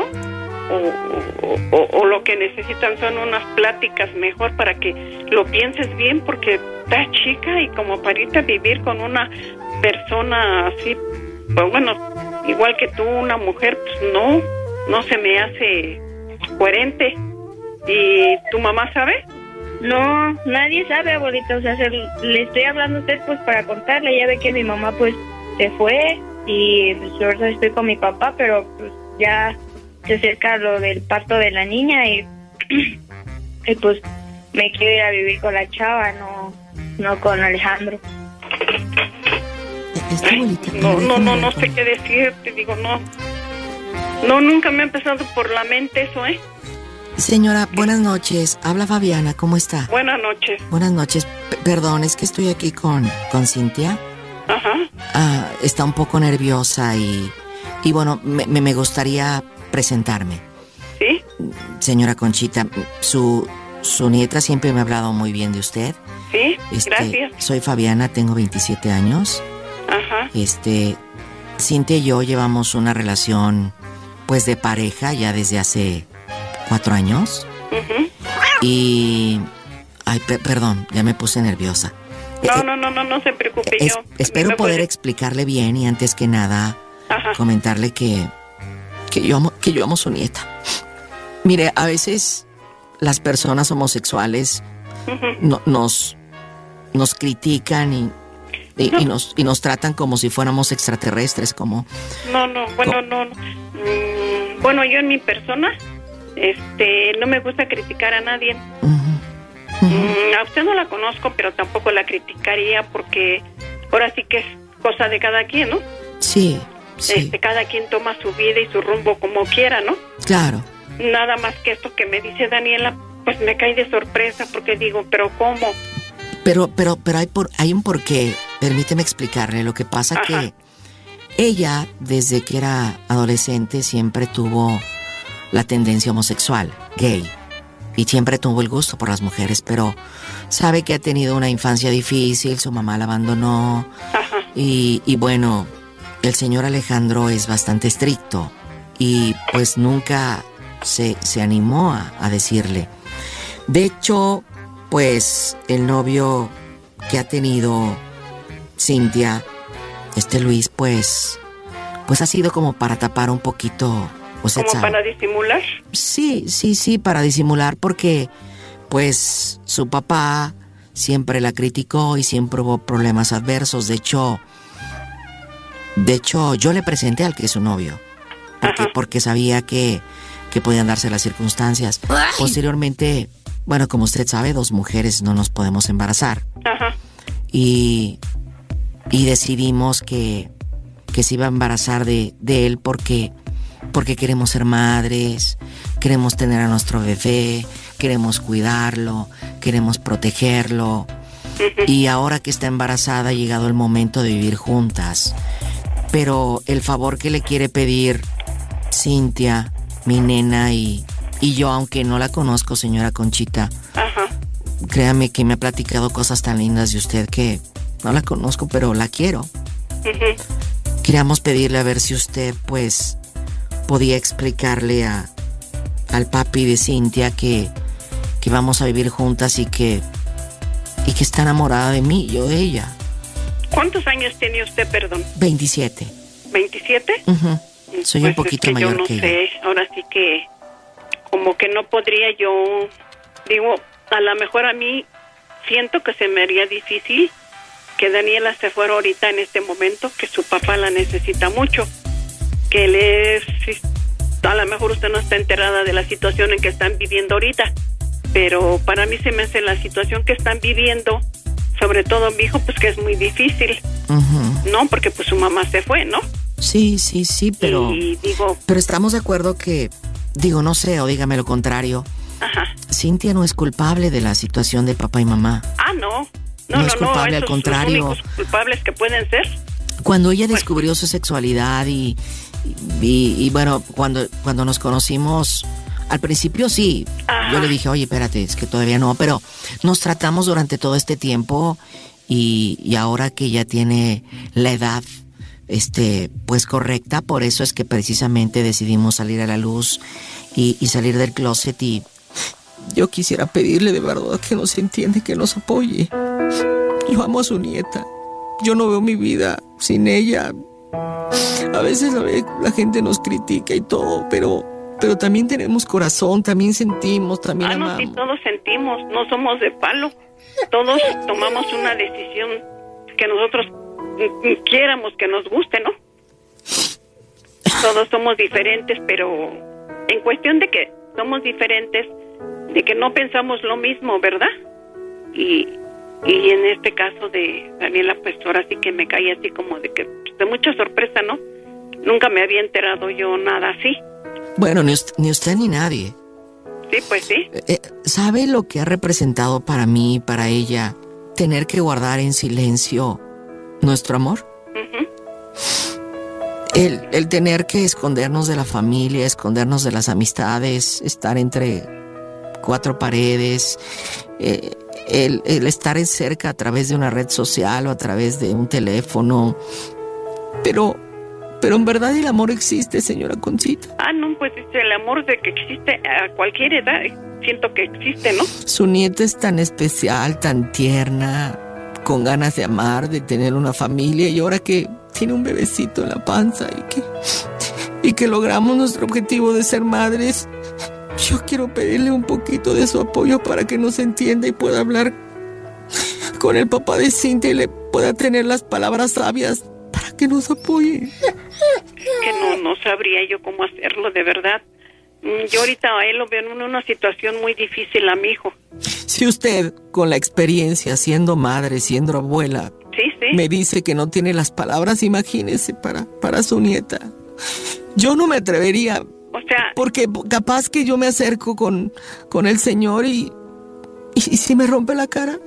K: O lo que necesitan son unas pláticas mejor para que lo pienses bien, porque estás chica y como para irte a vivir con una persona así, pues bueno, igual que tú, una mujer, pues no se me hace coherente. ¿Y tu mamá sabe?
B: No, nadie sabe, abuelita, o sea, le estoy hablando a usted pues para contarle, ya ve que mi mamá pues se fue y pues ahora estoy con mi papá, pero pues ya se acerca lo del parto de la niña y pues me quiero ir a vivir con la chava, no con Alejandro.
K: Ay, no sé qué decir, te digo, no, nunca me ha empezado por la mente eso, ¿eh?
L: Señora, buenas noches. Habla Fabiana, ¿cómo está?
K: Buenas noches.
L: Buenas noches. Perdón, es que estoy aquí con Cintia.
K: Ajá.
L: Está un poco nerviosa y bueno, me gustaría presentarme.
K: ¿Sí?
L: Señora Conchita, su nieta siempre me ha hablado muy bien de usted.
K: Sí, gracias.
L: Soy Fabiana, tengo 27 años.
K: Ajá.
L: Cintia y yo llevamos una relación, pues, de pareja ya desde hace 4 años.
K: Uh-huh.
L: Y... Ay, perdón, ya me puse nerviosa.
K: No se preocupe.
L: Espero poder explicarle bien y antes que nada,
K: ajá,
L: comentarle que yo amo a su nieta. Mire, a veces las personas homosexuales
K: uh-huh,
L: nos critican y nos tratan como si fuéramos extraterrestres, como...
K: Bueno, yo en mi persona, no me gusta criticar a nadie. A usted no la conozco, pero tampoco la criticaría porque ahora sí que es cosa de cada quien, ¿no?
L: Sí.
K: Cada quien toma su vida y su rumbo como quiera, ¿no?
L: Claro.
K: Nada más que esto que me dice Daniela, pues me cae de sorpresa porque digo, ¿pero cómo?
L: Pero hay un porqué. Permíteme explicarle. Lo que pasa
K: ajá,
L: que ella, desde que era adolescente, siempre tuvo la tendencia homosexual, gay. Y siempre tuvo el gusto por las mujeres, pero sabe que ha tenido una infancia difícil, su mamá la abandonó.
K: Ajá.
L: Y bueno, el señor Alejandro es bastante estricto y pues nunca se animó a decirle. De hecho, pues el novio que ha tenido Cintia, Luis, pues ha sido como para tapar un poquito...
K: ¿Como para disimular?
L: Sí, para disimular porque pues su papá siempre la criticó y siempre hubo problemas adversos. De hecho yo le presenté al que es su novio porque sabía que podían darse las circunstancias.
E: Ay.
L: Posteriormente, bueno, como usted sabe, 2 mujeres no nos podemos embarazar.
K: Ajá.
L: Y decidimos que se iba a embarazar de él porque queremos ser madres, queremos tener a nuestro bebé, queremos cuidarlo, queremos protegerlo. Y ahora que está embarazada ha llegado el momento de vivir juntas. Pero el favor que le quiere pedir Cintia, mi nena y yo, aunque no la conozco, señora Conchita,
K: ajá,
L: créame que me ha platicado cosas tan lindas de usted que no la conozco, pero la quiero.
K: Uh-huh.
L: Queríamos pedirle a ver si usted, pues, podía explicarle al papi de Cintia que vamos a vivir juntas y que está enamorada de mí, yo de ella.
K: ¿Cuántos años tiene usted, perdón?
L: 27.
K: ¿27?
L: Uh-huh. Soy
K: pues
L: un poquito
K: es que
L: mayor
K: yo no
L: que
K: sé,
L: ella.
K: ahora sí que como que no podría yo, digo, a lo mejor a mí siento que se me haría difícil que Daniela se fuera ahorita en este momento, que su papá la necesita mucho, que a lo mejor usted no está enterada de la situación en que están viviendo ahorita, pero para mí se me hace la situación que están viviendo, sobre todo mi hijo, pues que es muy difícil, ¿no? Porque pues su mamá se fue, ¿no?
L: Sí, pero... pero estamos de acuerdo que, no sé, o dígame lo contrario.
K: Ajá.
L: Cintia no es culpable de la situación de papá y mamá.
K: Ah, no.
L: No es culpable, al contrario.
K: Los únicos culpables que pueden ser.
L: Cuando ella descubrió su sexualidad y bueno, cuando nos conocimos, al principio sí, yo le dije, oye, espérate, es que todavía no, pero nos tratamos durante todo este tiempo y ahora que ella tiene la edad, pues correcta, por eso es que precisamente decidimos salir a la luz y salir del closet y yo quisiera pedirle de verdad que nos entienda, que nos apoye. Yo amo a su nieta. Yo no veo mi vida sin ella. A veces la gente nos critica y todo, pero también tenemos corazón, también sentimos, también amamos.
K: Sí, todos sentimos, no somos de palo. Todos tomamos una decisión que nosotros quiéramos, que nos guste, ¿no? Todos somos diferentes, pero en cuestión de que somos diferentes, de que no pensamos lo mismo, ¿verdad? Y en este caso de Daniela, pues ahora sí que me cae así como de que de mucha sorpresa, ¿no? Nunca me había enterado yo nada así.
L: Bueno, ni usted ni nadie.
K: Sí, pues sí.
L: ¿Sabe lo que ha representado para mí y para ella tener que guardar en silencio nuestro amor? El tener que escondernos de la familia, escondernos de las amistades, estar entre cuatro paredes, el estar cerca a través de una red social o a través de un teléfono. Pero en verdad el amor existe, señora Conchita.
K: Ah, no, pues el amor de que existe a cualquier edad, siento que existe, ¿no?
L: Su nieta es tan especial, tan tierna, con ganas de amar, de tener una familia, y ahora que tiene un bebecito en la panza y que logramos nuestro objetivo de ser madres, yo quiero pedirle un poquito de su apoyo para que nos entienda y pueda hablar con el papá de Cintia y le pueda tener las palabras sabias para que nos apoye.
K: Que no sabría yo cómo hacerlo, de verdad. Yo ahorita a él lo veo en una situación muy difícil, a mi hijo.
L: Si usted, con la experiencia, siendo madre, siendo abuela, me dice que no tiene las palabras, imagínese, para su nieta. Yo no me atrevería,
K: o sea,
L: porque capaz que yo me acerco con el señor y si me rompe la cara.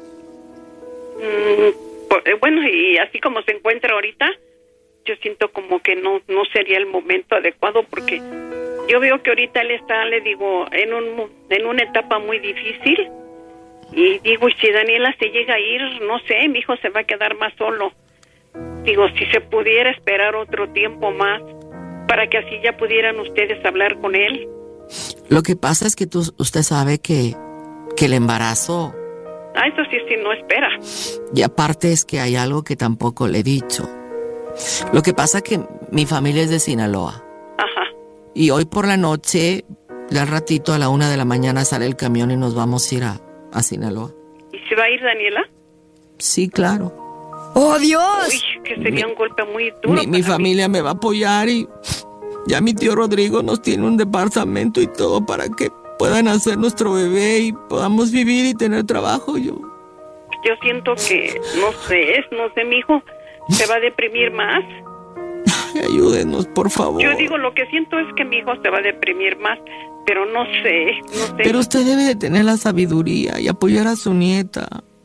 K: Bueno, y así como se encuentra ahorita, yo siento como que no sería el momento adecuado, porque yo veo que ahorita él está, le digo, en una etapa muy difícil, y digo, y si Daniela se llega a ir, no sé, mi hijo se va a quedar más solo. Digo, si se pudiera esperar otro tiempo más, para que así ya pudieran ustedes hablar con él.
L: Lo que pasa es que usted sabe que el embarazo...
K: Ah, eso sí, no espera.
L: Y aparte es que hay algo que tampoco le he dicho. Lo que pasa es que mi familia es de Sinaloa.
K: Ajá.
L: Y hoy por la noche, al ratito a la 1 de la mañana sale el camión y nos vamos a ir a Sinaloa.
K: ¿Y se va a ir Daniela?
L: Sí, claro.
J: ¡Oh, Dios!
K: Uy, que sería un golpe muy duro.
L: Mi familia me va a apoyar y ya mi tío Rodrigo nos tiene un departamento y todo para que puedan hacer nuestro bebé y podamos vivir y tener trabajo. Yo
K: siento que, no sé, mi hijo se va a deprimir más.
L: Ay, ayúdenos, por favor.
K: Yo digo, lo que siento es que mi hijo se va a deprimir más, pero no sé.
L: Pero usted debe de tener la sabiduría y apoyar a su nieta.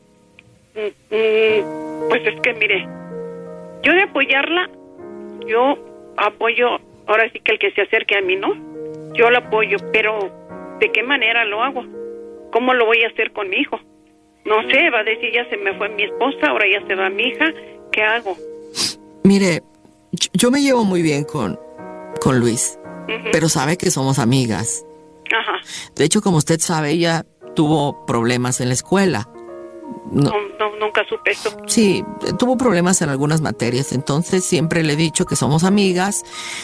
K: Pues es que, mire, yo de apoyarla, yo apoyo, ahora sí que el que se acerque a mí, ¿no? Yo lo apoyo, pero ¿de qué manera lo hago? ¿Cómo lo voy a hacer con mi hijo? No sé, va a decir, ya se me fue mi esposa, ahora ya se va mi hija, ¿qué hago?
L: Mire, yo me llevo muy bien con Luis, pero sabe que somos amigas.
K: Ajá.
L: De hecho, como usted sabe, ella tuvo problemas en la escuela.
K: No, nunca supe eso.
L: Sí, tuvo problemas en algunas materias, entonces siempre le he dicho que somos amigas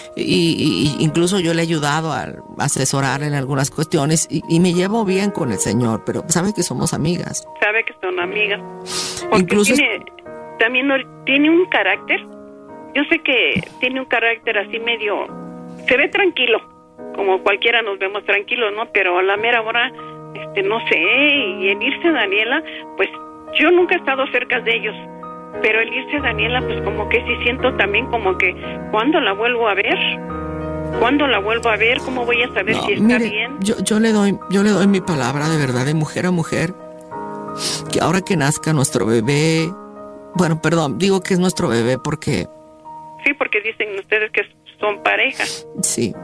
L: y incluso yo le he ayudado a asesorar en algunas cuestiones y me llevo bien con el señor, pero sabe que somos amigas.
K: Sabe que son amigas. Porque
L: Incluso
K: también tiene un carácter. Yo sé que tiene un carácter así medio... Se ve tranquilo, como cualquiera nos vemos tranquilos, ¿no? Pero a la mera hora, no sé, y el irse Daniela, pues yo nunca he estado cerca de ellos, pero el irse Daniela, pues como que sí siento también como que, ¿cuándo la vuelvo a ver? ¿Cuándo la vuelvo a ver? ¿Cómo voy a saber si está bien?
L: Yo le doy mi palabra de verdad, de mujer a mujer, que ahora que nazca nuestro bebé, bueno, perdón, digo que es nuestro bebé porque...
K: Sí, porque dicen ustedes que son pareja.
L: Sí.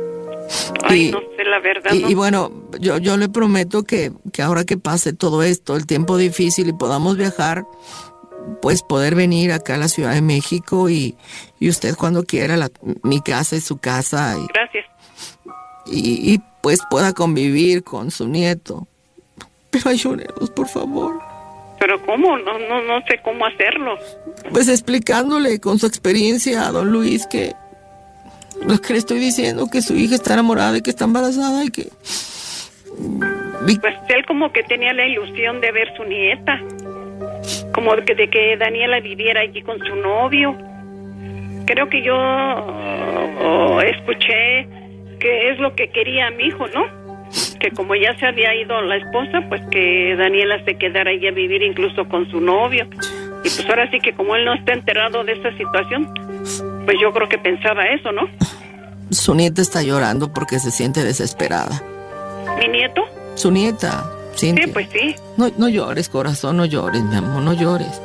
K: Ay, no sé, la verdad.
L: Y bueno, yo le prometo que ahora que pase todo esto, el tiempo difícil y podamos viajar, pues poder venir acá a la Ciudad de México y usted cuando quiera, mi casa es su casa.
K: Gracias.
L: Y pues pueda convivir con su nieto. Pero ayúdenos, por favor.
K: ¿Pero cómo? No sé cómo hacerlo.
L: Pues explicándole con su experiencia a don Luis que lo que le estoy diciendo, que su hija está enamorada y que está embarazada y que...
K: Pues él como que tenía la ilusión de ver su nieta, como de que Daniela viviera allí con su novio. Creo que yo escuché que es lo que quería mi hijo, ¿no? Que como ya se había ido la esposa, pues que Daniela se quedara allí a vivir incluso con su novio. Y pues ahora sí que como él no está enterado de esa situación, pues yo creo que pensaba eso, ¿no?
L: Su nieta está llorando porque se siente desesperada.
K: ¿Mi nieto?
L: Su nieta, Cintia.
K: Sí, pues sí.
L: No llores, corazón, no llores, mi amor, no llores.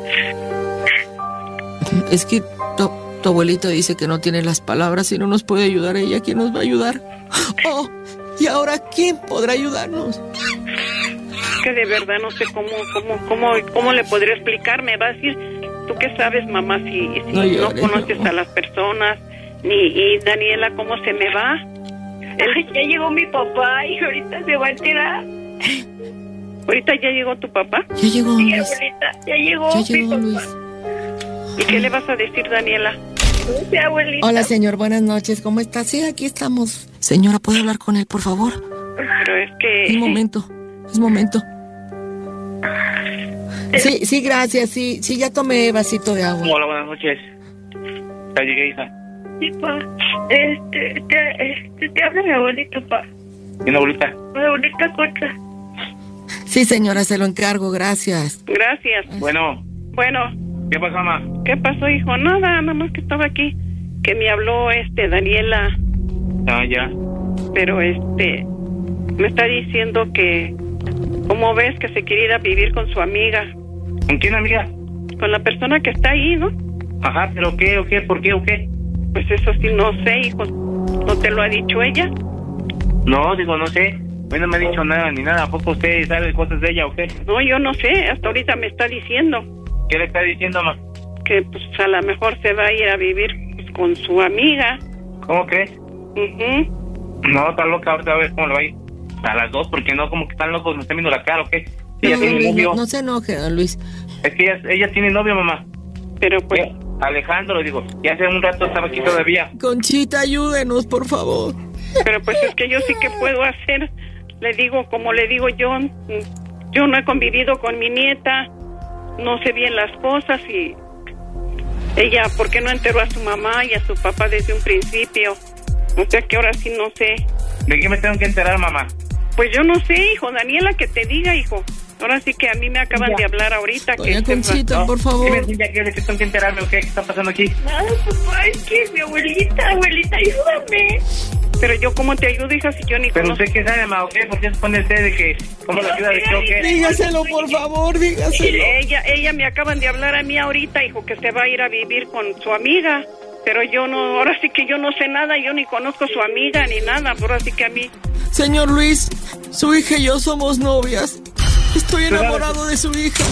L: Es que tu abuelita dice que no tiene las palabras y no nos puede ayudar ella. ¿Quién nos va a ayudar? Oh, ¿y ahora quién podrá ayudarnos?
K: Que de verdad no sé cómo le podría explicar. Me va a decir, ¿tú qué sabes, mamá? Si no conoces a las personas, y Daniela, ¿cómo se me va?
B: Ya llegó mi papá y ahorita se va a enterar.
K: ¿Ahorita ya llegó tu papá?
L: Ya llegó,
B: sí,
L: Luis.
B: abuelita, ya llegó mi papá.
L: Luis.
K: ¿Y qué le vas a decir, Daniela?
B: Sí, abuelita.
L: Hola, señor, buenas noches, ¿cómo está? Sí, aquí estamos. Señora, ¿puede hablar con él, por favor?
K: Pero es que...
L: Es momento. Sí, gracias, sí, ya tomé vasito de agua.
M: Hola, buenas noches. Ya llegué, hija.
B: Sí, pa. Te habla mi abuelita, pa.
M: ¿Quién abuelita?
B: Mi abuelita Concha.
L: Sí, señora, se lo encargo, gracias.
K: Gracias.
M: Bueno. ¿Qué pasó, mamá?
K: ¿Qué pasó, hijo? Nada más que estaba aquí. Que me habló Daniela.
M: Ah, ya.
K: Pero me está diciendo que... ¿Cómo ves que se quiere ir a vivir con su amiga?
M: ¿Con quién, amiga?
K: Con la persona que está ahí, ¿no?
M: Ajá, pero ¿qué? ¿O qué? ¿Por qué? ¿O qué?
K: Pues eso sí, no sé, hijo. ¿No te lo ha dicho ella?
M: No, no sé. No me ha dicho nada ni nada. ¿A poco usted sabe cosas de ella o qué?
K: No, yo no sé. Hasta ahorita me está diciendo.
M: ¿Qué le está diciendo, mamá?
K: Que pues a lo mejor se va a ir a vivir pues, con su amiga.
M: ¿Cómo crees? No, está loca. Ahorita a ver cómo le va a ir. A las dos, porque no, como que están locos, me están viendo la cara, ¿o qué? Ella tiene novio.
L: No se enoje, don Luis.
M: Es que ella tiene novio, mamá.
K: Pero pues...
M: Alejandro, digo, ya hace un rato estaba aquí todavía.
L: Conchita, ayúdenos, por favor.
K: Pero pues es que yo sí que puedo hacer. Le digo, como le digo yo no he convivido con mi nieta, no sé bien las cosas y... Ella, ¿por qué no enteró a su mamá y a su papá desde un principio? O sea que ahora sí no sé.
M: ¿De qué me tengo que enterar, mamá?
K: Pues yo no sé, hijo. Daniela, que te diga, hijo. Ahora sí que a mí me acaban de hablar ahorita.
L: Doña Conchita, por favor.
M: Dime, ¿qué tengo que enterarme o qué está pasando aquí?
B: Nada, papá, es que mi abuelita, ayúdame.
K: Pero yo, ¿cómo te ayudo, hija, si yo ni
M: Pero
K: conozco?
M: usted qué sabe, mamá, ¿o qué? ¿Por qué se pone usted de que... ¿Cómo la ayuda de qué o qué?
L: Dígaselo, por favor, dígaselo.
K: Ella me acaban de hablar a mí ahorita, hijo, que se va a ir a vivir con su amiga. Pero yo no, ahora sí que yo no sé nada, yo ni conozco a su amiga ni nada, ahora sí que a mí...
L: Señor Luis, su hija y yo somos novias. Estoy enamorado de su hija.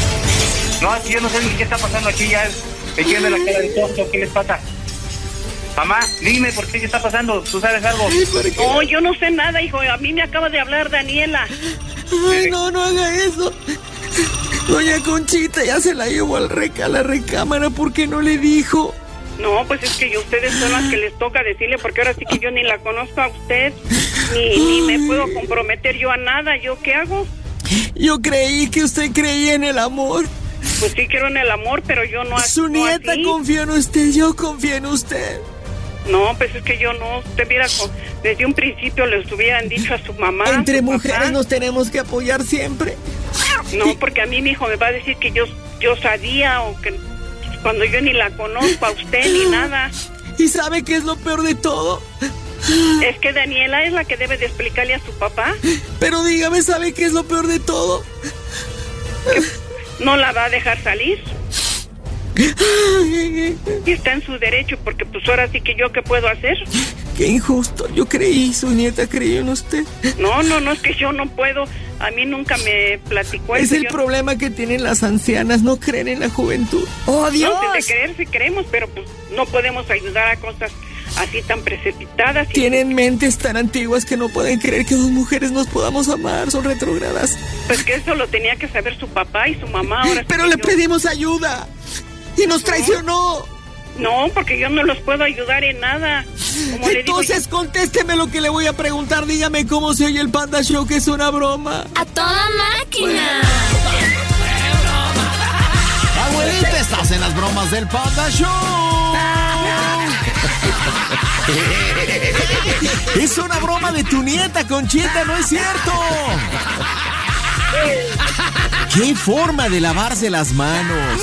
M: No, yo no sé ni qué está pasando aquí ya. Me quieren la cara de tonto, ¿qué les pasa? Mamá, dime por qué está pasando. ¿Tú sabes algo?
K: No, yo no sé nada, hijo. A mí me acaba de hablar Daniela.
C: Ay, no haga eso. Doña Conchita ya se la llevó a la recámara. ¿Por qué no le dijo?
K: No, pues es que ustedes son las que les toca decirle, porque ahora sí que yo ni la conozco a usted, ni me puedo comprometer yo a nada. ¿Yo qué hago?
C: Yo creí que usted creía en el amor.
K: Pues sí quiero en el amor, pero yo no.
C: Su nieta confía en usted, yo confío en usted.
K: No, pues es que yo no. Usted viera, desde un principio les hubieran dicho a su mamá.
C: Entre mujeres nos tenemos que apoyar siempre.
K: No, porque a mí mi hijo me va a decir que yo sabía, o que cuando yo ni la conozco a usted ni nada.
C: ¿Y sabe qué es lo peor de todo?
K: Es que Daniela es la que debe de explicarle a su papá.
C: Pero dígame, ¿sabe qué es lo peor de todo?
K: ¿No la va a dejar salir? Y está en su derecho, porque pues ahora sí que yo ¿qué puedo hacer?
C: Qué injusto, yo creí, su nieta creyó en usted.
K: No, es que yo no puedo. A mí nunca me platicó eso.
C: Es el problema que tienen las ancianas, no creen en la juventud. ¡Oh, Dios!
K: No, de creer sí creemos, pero pues no podemos ayudar a cosas así tan precipitadas.
C: Tienen mentes tan antiguas que no pueden creer que dos mujeres nos podamos amar, son retrógradas.
K: Pues que eso lo tenía que saber su papá y su mamá. Ahora
C: pero le pedimos ayuda y nos traicionó.
K: No, porque yo no los puedo ayudar en nada. Como
C: entonces contésteme lo que le voy a preguntar. Dígame cómo se oye el Panda Show, que es una broma.
E: ¡A toda máquina!
A: Abuelita, estás en las bromas del Panda Show. Es una broma de tu nieta, Conchita, ¿no es cierto? ¡Qué forma de lavarse las manos!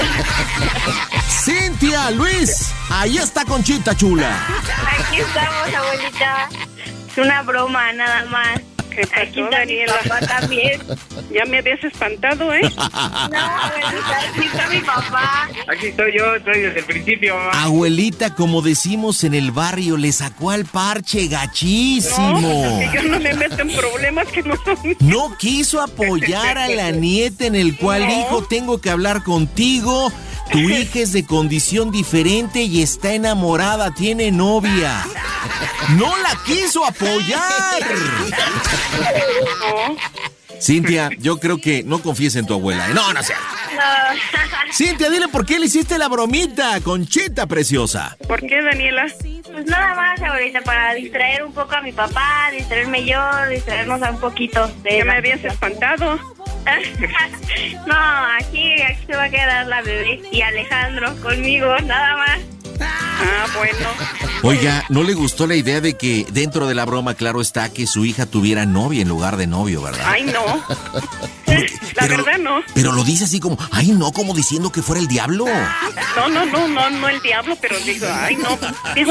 A: Cintia, Luis, ahí está Conchita chula.
B: Aquí estamos, abuelita. Es una broma, nada más.
K: ¿Qué pasó,
B: aquí está
K: Daniela?
B: Mi papá también.
K: Ya me habías espantado, ¿eh?
B: No, abuelita, aquí está mi papá.
M: Aquí estoy desde el principio, mamá.
A: Abuelita, como decimos en el barrio, le sacó al parche gachísimo.
K: No, pues es que yo no me meto en problemas que no son míos.
A: No quiso apoyar a la nieta, en el cual dijo, tengo que hablar contigo. Tu hija es de condición diferente y está enamorada, tiene novia. ¡No la quiso apoyar!
K: No.
A: Cintia, yo creo que no confíes en tu abuela. No sé.
B: No.
A: Cintia, dile por qué le hiciste la bromita, Conchita preciosa.
K: ¿Por qué, Daniela?
B: Pues nada más, abuelita, para distraer un poco a mi papá, distraerme yo, distraernos un poquito.
K: ¿Ya me habías espantado?
B: No, aquí se va a quedar la bebé y Alejandro conmigo, nada más.
K: Ah, bueno.
A: Oiga, ¿no le gustó la idea de que dentro de la broma, claro está, que su hija tuviera novia en lugar de novio, verdad?
K: Ay, no. La verdad no.
A: Pero lo dice así como, ay, no, como diciendo que fuera el diablo.
K: No el diablo, pero digo, ay, no. Digo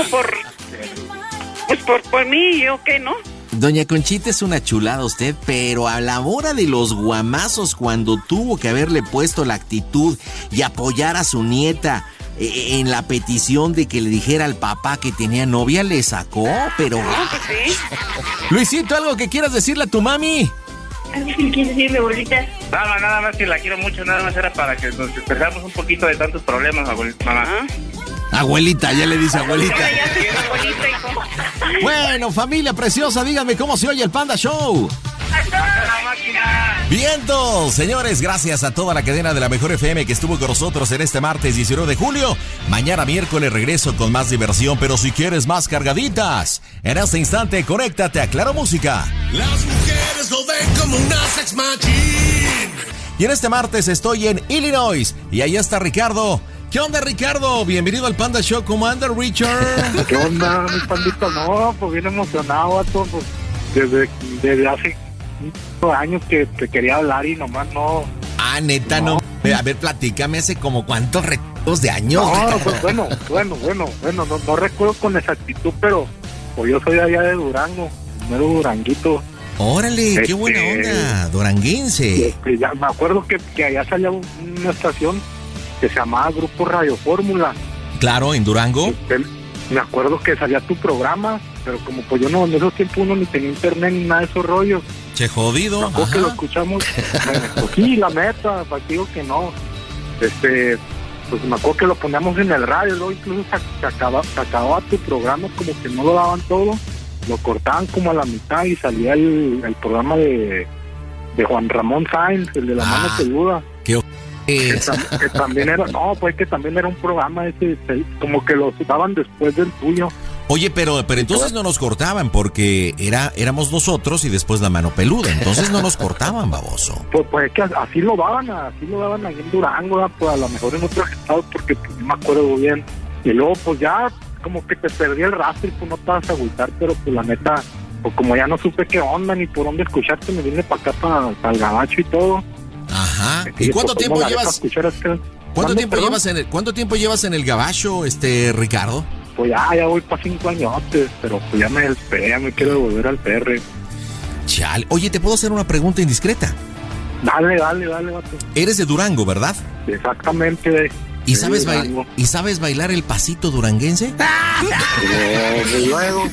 K: por mí, ¿yo qué, no?
A: Doña Conchita es una chulada usted, pero a la hora de los guamazos, cuando tuvo que haberle puesto la actitud y apoyar a su nieta en la petición de que le dijera al papá que tenía novia, le sacó, pero...
K: No, pues sí.
A: Luisito, ¿algo que quieras decirle a tu mami?
B: ¿Qué quieres decirme, abuelita?
M: Nada más que la quiero mucho, nada más era para que nos despejamos un poquito de tantos problemas, mamá.
A: Abuelita, ya le dice abuelita.
K: Ya soy abuelita, hijo.
A: Bueno, familia preciosa, díganme cómo se oye el Panda Show. Vientos, señores, gracias a toda la cadena de la Mejor FM que estuvo con nosotros en este martes 19 de julio. Mañana miércoles regreso con más diversión, pero si quieres más cargaditas, en este instante conéctate a Claro Música.
I: Las mujeres lo ven como una sex machine.
A: Y en este martes estoy en Illinois y ahí está Ricardo. ¿Qué onda, Ricardo? Bienvenido al Panda Show. ¿Cómo anda, Richard?
N: ¿Qué onda, mi pandito? No, pues bien emocionado, vato, pues desde hace 5 años que te quería hablar y nomás no.
A: Ah, neta, no. A ver, platícame, ¿hace como cuántos recuerdos de años?
N: No, pues bueno, no recuerdo con exactitud, pero pues yo soy allá de Durango, mero duranguito.
A: Órale, qué buena onda, duranguense.
N: Ya me acuerdo que allá salía una estación que se llamaba Grupo Radio Fórmula.
A: Claro, en Durango.
N: Me acuerdo que salía tu programa, pero como pues yo no, en esos tiempos uno ni tenía internet ni nada de esos rollos.
A: Che jodido.
N: Que lo escuchamos. Pues sí, la meta, digo que no. pues me acuerdo que lo poníamos en el radio, luego incluso se acababa tu programa, como que no lo daban todo, lo cortaban como a la mitad y salía el programa de Juan Ramón Sáenz, el de la mano peluda. Que también era, que también era un programa ese, como que lo daban después del tuyo.
A: Oye, pero entonces no nos cortaban porque éramos nosotros y después la mano peluda, entonces no nos cortaban, baboso.
N: Pues es que así lo daban ahí en Durango, pues a lo mejor en otros estados, porque pues, no me acuerdo bien. Y luego pues ya como que te perdí el rastro y pues no te vas a agüitar, pero pues la neta, pues como ya no supe qué onda ni por dónde escucharte, me vine para acá, para el gabacho y todo.
A: Ajá. ¿Y cuánto tiempo llevas? ¿Cuánto tiempo llevas en el gabacho, Ricardo?
N: Pues ya voy para 5 años, pero pues ya me desesperé, ya me quiero volver al PR.
A: Chale. Oye, ¿te puedo hacer una pregunta indiscreta?
N: Dale, vato.
A: Eres de Durango, ¿verdad?
N: Exactamente.
A: ¿Y sabes bailar el pasito duranguense?
N: Luego,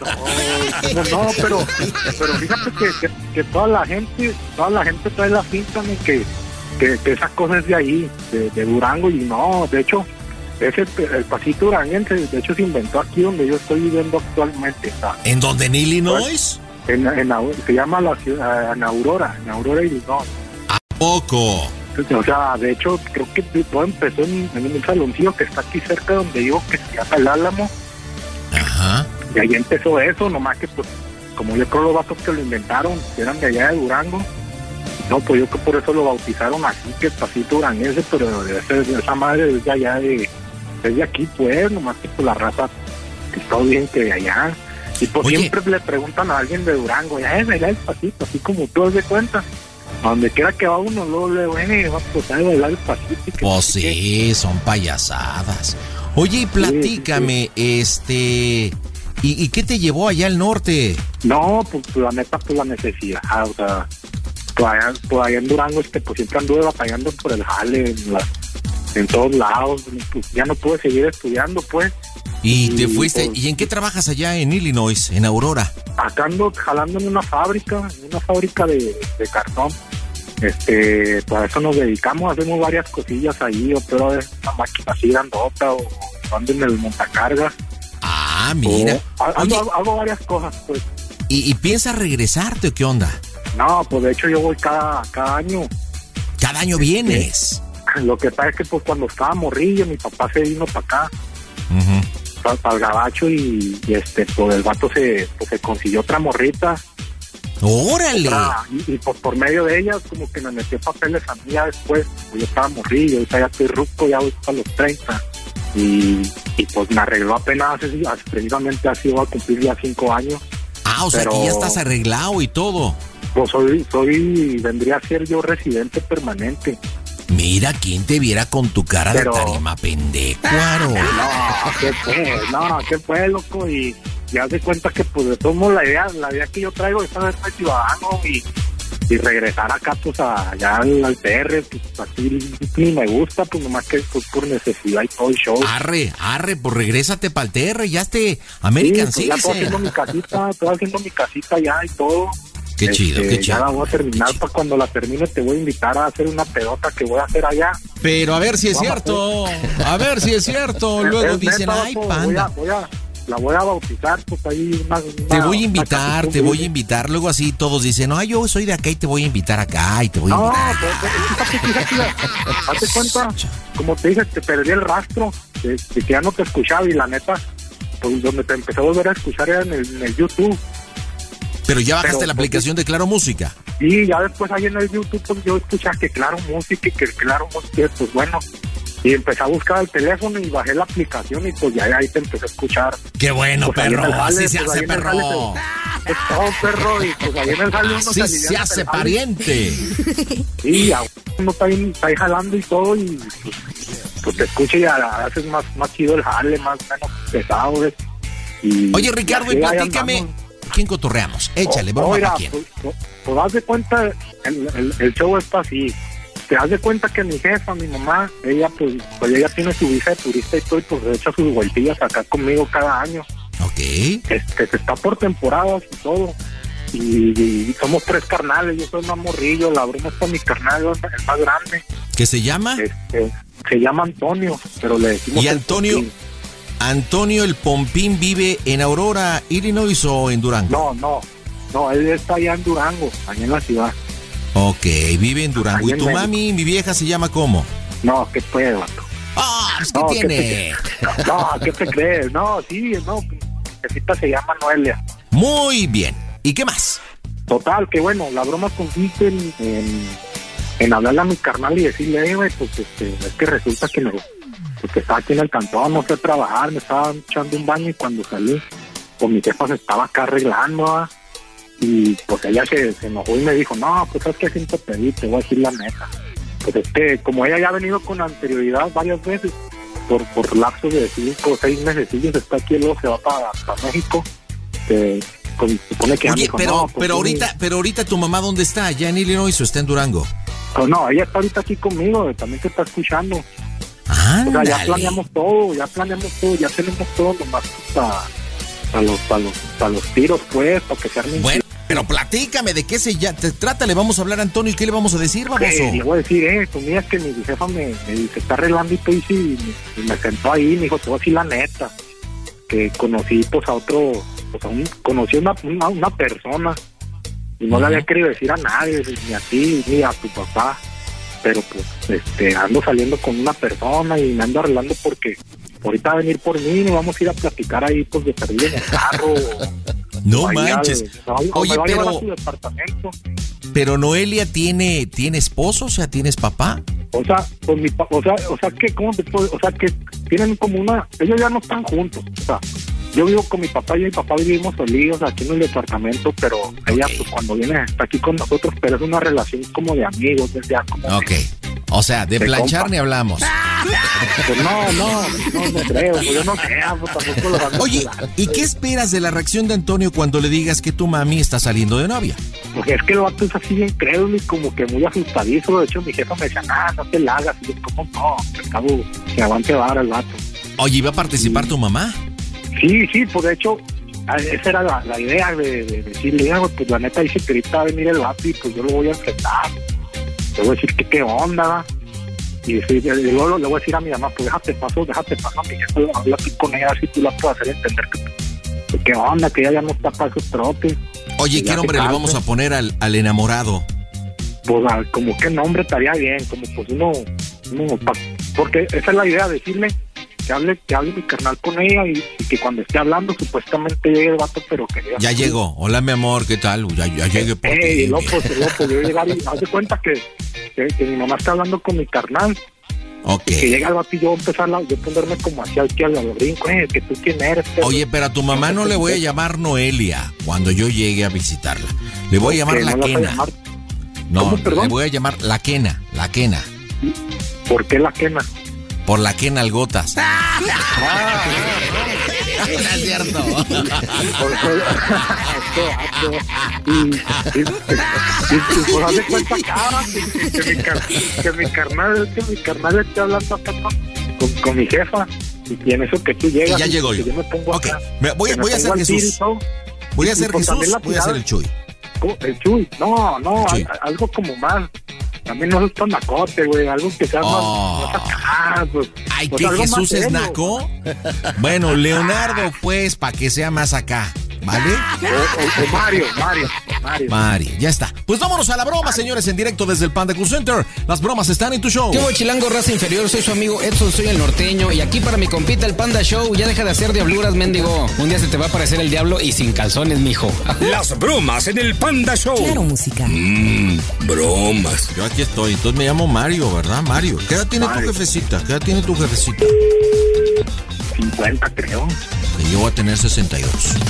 N: no, pero fíjate que toda la gente trae la finta de que esa cosa es de ahí, de Durango, y no, de hecho, el pasito duranguense, de hecho se inventó aquí donde yo estoy viviendo actualmente. ¿Sabes?
A: ¿En dónde? ¿En Illinois?
N: Se llama la ciudad, en Aurora, Illinois.
A: ¿A poco?
N: O sea, de hecho, creo que todo empezó en un saloncillo que está aquí cerca donde vivo, que se llama El Álamo.
A: Ajá.
N: Y ahí empezó eso, nomás que pues, como yo creo los vatos que lo inventaron, que eran de allá de Durango, no, pues yo creo que por eso lo bautizaron así, que el pasito duranguense, pero esa madre es de allá es de aquí, pues, nomás que pues la raza que está bien que de allá. Y pues siempre le preguntan a alguien de Durango, ya es bailar el pasito, así como tú das de cuenta. A donde quiera que va uno, luego le va a bailar el pasito.
A: Pues sí, son payasadas. Oye, y platícame,
N: sí.
A: ¿Y qué te llevó allá al norte?
N: No, pues la neta, pues la necesidad, o sea, pues allá en Durango, pues siempre anduve batallando por el jale, en todos lados, pues ya no pude seguir estudiando, pues.
A: ¿Y te fuiste? Pues, ¿y en qué trabajas allá en Illinois, en Aurora?
N: Acá ando jalando en una fábrica de cartón. Para eso nos dedicamos, hacemos varias cosillas ahí, pero una máquina así grandota, o ando en el montacargas.
A: Ah, mira.
N: Hago varias cosas, pues.
A: ¿Y piensas regresarte o qué onda?
N: No, pues de hecho yo voy cada año.
A: ¿Cada año vienes?
N: Lo que pasa es que pues cuando estaba morrillo, mi papá se vino para acá. Para el gabacho y pues el vato se consiguió otra morrita.
A: ¡Órale!
N: Y pues por medio de ella como que me metió papeles a mí ya después, pues yo estaba morrillo, ahorita ya estoy ruco, ya voy para los 30 y pues me arregló apenas precisamente así va a cumplir ya 5 años.
A: Ah, o sea que ya estás arreglado y todo.
N: Pues vendría a ser yo residente permanente.
A: Mira, ¿quién te viera con tu cara de tarima, pendecuaro?
N: ¿Qué fue, loco? Y ya se cuenta que, pues, de todos modos, la idea que yo traigo es ser ciudadano y regresar acá, pues, allá al PR, pues, así ni me gusta, pues, nomás que pues, por necesidad y todo el show.
A: Arre, pues, regrésate para el TR, ya American
N: Citizen. Ya estoy haciendo mi casita ya y todo.
A: Qué chido, qué chido.
N: Ya la voy a terminar, para cuando la termine te voy a invitar a hacer una pedota que voy a hacer allá.
A: Pero a ver si es cierto, luego dicen, ay, panda.
N: La voy a bautizar, pues ahí
A: te voy a invitar, luego así todos dicen, no, yo soy de acá y te voy a invitar acá y te voy a invitar.
N: Hazte cuenta, como te dije, te perdí el rastro, de que ya no te escuchaba y la neta, pues donde te empecé a volver a escuchar era en el YouTube.
A: Pero ya bajaste la aplicación de Claro Música.
N: Sí, ya después ahí en el YouTube pues, yo escuché que Claro Música pues bueno. Y empecé a buscar el teléfono y bajé la aplicación y pues ya ahí te empecé a escuchar.
A: ¡Qué bueno, pues, perro! Así se hace, perro.
N: Es todo, perro, y pues ahí en el jale uno
A: así se hace pariente.
N: Sí, uno está ahí jalando y todo y pues te escucha y haces más chido el jale, más menos pesado, ¿ves? Y
A: oye, Ricardo, y platícame, ¿quién cotorreamos? Échale, broma, ¿para quién?
N: Pues haz de cuenta, el show está así. Te das de cuenta que mi jefa, mi mamá, ella pues ella tiene su visa de turista y todo, y pues echa sus vueltillas acá conmigo cada año.
A: Ok.
N: Que está por temporadas y todo. Y somos 3 carnales, yo soy más morrillo, la broma es para mi carnal, el más grande.
A: ¿Qué se llama?
N: Se llama Antonio, pero le decimos...
H: ¿Y Antonio el Pompín vive en Aurora, Illinois o en Durango?
N: No, él está allá en Durango, allá en la ciudad.
H: Ok, vive en Durango. ¿Y tu mami, mi vieja, se llama cómo?
N: No, ¿qué puede, vato?
H: ¿Qué tiene?
N: ¿Qué te crees? No, sí, no, mi jefita se llama Noelia.
H: Muy bien. ¿Y qué más?
N: Total, que bueno, la broma consiste en hablarle a mi carnal y decirle, güey, pues es que resulta que porque estaba aquí en el cantón, no fui a trabajar, me estaba echando un baño y cuando salí, pues mi jefa se estaba acá arreglando, ¿verdad? Y pues ella se enojó y me dijo, no, pues es que siempre te voy a decir la neta. Pues es que como ella ya ha venido con anterioridad varias veces, por lapsos de 5 o 6 meses, está aquí, luego se va para México, se supone que...
H: Oye, pero ahorita tu mamá, ¿dónde está? ¿Ya en Illinois o está en Durango?
N: Pues no, ella está ahorita aquí conmigo, también te está escuchando.
H: Ándale.
N: O sea, ya planeamos todo, ya tenemos todo nomás para los tiros, pues, para que se armen.
H: Bueno, pero platícame, ¿de qué se trata? ¿Le vamos a hablar a Antonio y qué le vamos a decir, baboso?
N: Le voy a decir, pues mira, que mi jefa me está arreglando y me sentó ahí y me dijo, te voy a decir la neta, que conocí pues a otro, conocí a una persona y no le había querido decir a nadie, ni a ti, ni a tu papá, pero pues ando saliendo con una persona y me ando arreglando porque ahorita va a venir por mí, nos vamos a ir a platicar ahí pues de perdido en el carro.
H: No manches. Oye, pero Noelia tiene esposo, o sea, ¿tienes papá?
N: O sea, pues que ¿cómo te puedo? O sea, que tienen como ellos ya no están juntos, o sea, yo vivo con mi papá y mi papá vivimos solidos aquí en el departamento, pero ella pues cuando viene está aquí con nosotros, pero es una relación como de amigos, desde ya como
H: o sea, de planchar ni hablamos.
N: Pues no creo, pues yo no creo, pues tampoco lo van a...
H: Oye, ¿y qué esperas de la reacción de Antonio cuando le digas que tu mami está saliendo de novia?
N: Porque es que el vato es así bien crédulo y como que muy asustadizo. De hecho, mi jefa me decía, no te la hagas. Y yo, ¿cómo no? Al cabo, que aguante vara el vato.
H: Oye, ¿iba a participar tu mamá?
N: Sí, pues de hecho, esa era la idea de decirle, pues la neta dice que ahorita va a venir el vato y pues yo lo voy a enfrentar. Le voy a decir que qué onda, y luego le voy a decir a mi mamá, pues déjate paso a mi jefa, habla aquí con ella, así tú la puedes hacer entender que qué onda, que ella ya no está para esos trotes.
H: Oye, ¿qué nombre le vamos a poner al enamorado?
N: Pues como qué nombre estaría bien, como pues uno porque esa es la idea, decirle que hable mi carnal con ella y que cuando esté hablando supuestamente llegue el vato, pero que
H: ya llegó. Hola, mi amor, ¿qué tal? Ya llegué por ti.
N: Loco, yo llegar y haz de cuenta que mi mamá está hablando con mi carnal.
H: Okay.
N: Y que llega el vato y yo ponerme como hacia aquí al brinco, que tú quién eres.
H: Oye, pero a tu mamá no le voy a llamar Noelia cuando yo llegue a visitarla. Le voy a llamar La Quena. No, le voy a llamar La Quena.
N: ¿Por qué La Quena?
H: Por la Quena Algotas. No es cierto.
N: Pues haz de cuenta que mi carnal esté hablando acá con mi jefa y en eso que tú llegas.
H: Y ya llego yo.
N: Me pongo acá,
H: voy a hacer Jesús. Voy a hacer Jesús, voy a hacer el Chuy.
N: ¿El Chuy? No, Chuy. Algo como más. También no es tan nacote, güey. Algo que sea más acá, pues.
H: Ay, ¿que Jesús es naco? Bueno, Leonardo, pues, para que sea más acá, ¿vale?
N: O
H: Mario, ya está. Pues vámonos a la broma, señores, en directo desde el Panda Cool Center. Las bromas están en tu show.
O: ¿Qué hubo, chilango, raza inferior? Soy su amigo Edson, soy el norteño. Y aquí para mi compita, el Panda Show. Ya deja de hacer diabluras, mendigo. Un día se te va a aparecer el diablo y sin calzones, mijo.
D: Las bromas en el Panda Show.
J: Claro, música.
F: Bromas.
H: Yo aquí estoy, entonces me llamo Mario, ¿verdad, Mario? ¿Qué edad tiene tu jefecita?
N: 50, creo.
H: Que yo voy a tener 62.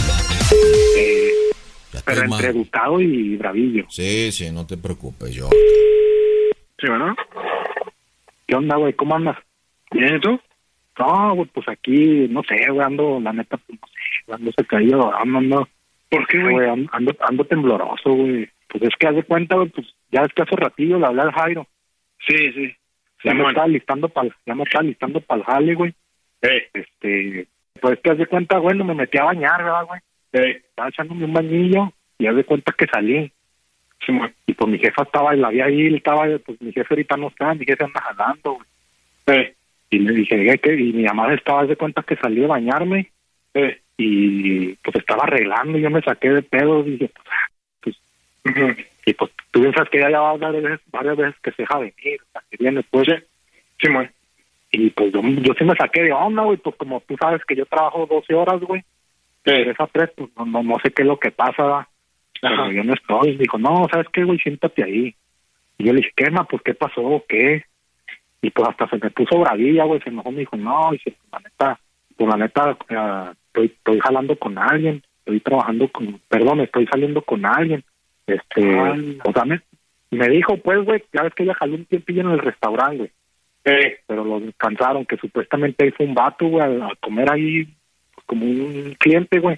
N: Pero entre educado y bravillo.
H: Sí, no te preocupes, yo.
N: Sí, ¿verdad? ¿Qué onda, güey? ¿Cómo andas? ¿Bien, y tú? No, güey, pues aquí, no sé, güey, ando, la neta, pues no sé, ando se caído, ando. ¿Por qué, güey? Ando tembloroso, güey. Pues es que haz de cuenta, güey, pues ya es que hace ratillo le hablé al Jairo.
G: Sí.
N: Ya me estaba listando para el jale, güey. Pues es que haz de cuenta, güey, no me metí a bañar, ¿verdad, güey? Estaba echándome un bañillo y haz de cuenta que salí. Sí, y pues mi jefa estaba, la vi ahí, pues mi jefe ahorita no está, mi jefe anda jalando, güey. Y le dije, ¿qué? Y mi mamá estaba de cuenta que salí a bañarme. Y pues estaba arreglando y yo me saqué de pedo. Dije, pues, y pues tú piensas que ella ya va a hablar varias veces que se deja venir, o sea, que viene pues.
P: Sí, man.
N: Y pues yo sí me saqué de onda, güey, pues como tú sabes que yo trabajo 12 horas, güey. De esa 3, pues no sé qué es lo que pasa, ¿va? Pero yo no estoy. Dijo, no, ¿sabes qué, güey? Siéntate ahí. Y yo le dije, ¿qué, ma? Pues, ¿qué pasó? ¿Qué? Y pues hasta se me puso bravilla, güey, se enojó, me dijo, no, dice, la neta, estoy jalando con alguien, estoy saliendo con alguien. O sea, me dijo, pues, güey, ya ves que ella jaló un tiempillo en el restaurante, güey. Pero lo descansaron, que supuestamente hizo un vato, güey, a comer ahí, pues, como un cliente, güey.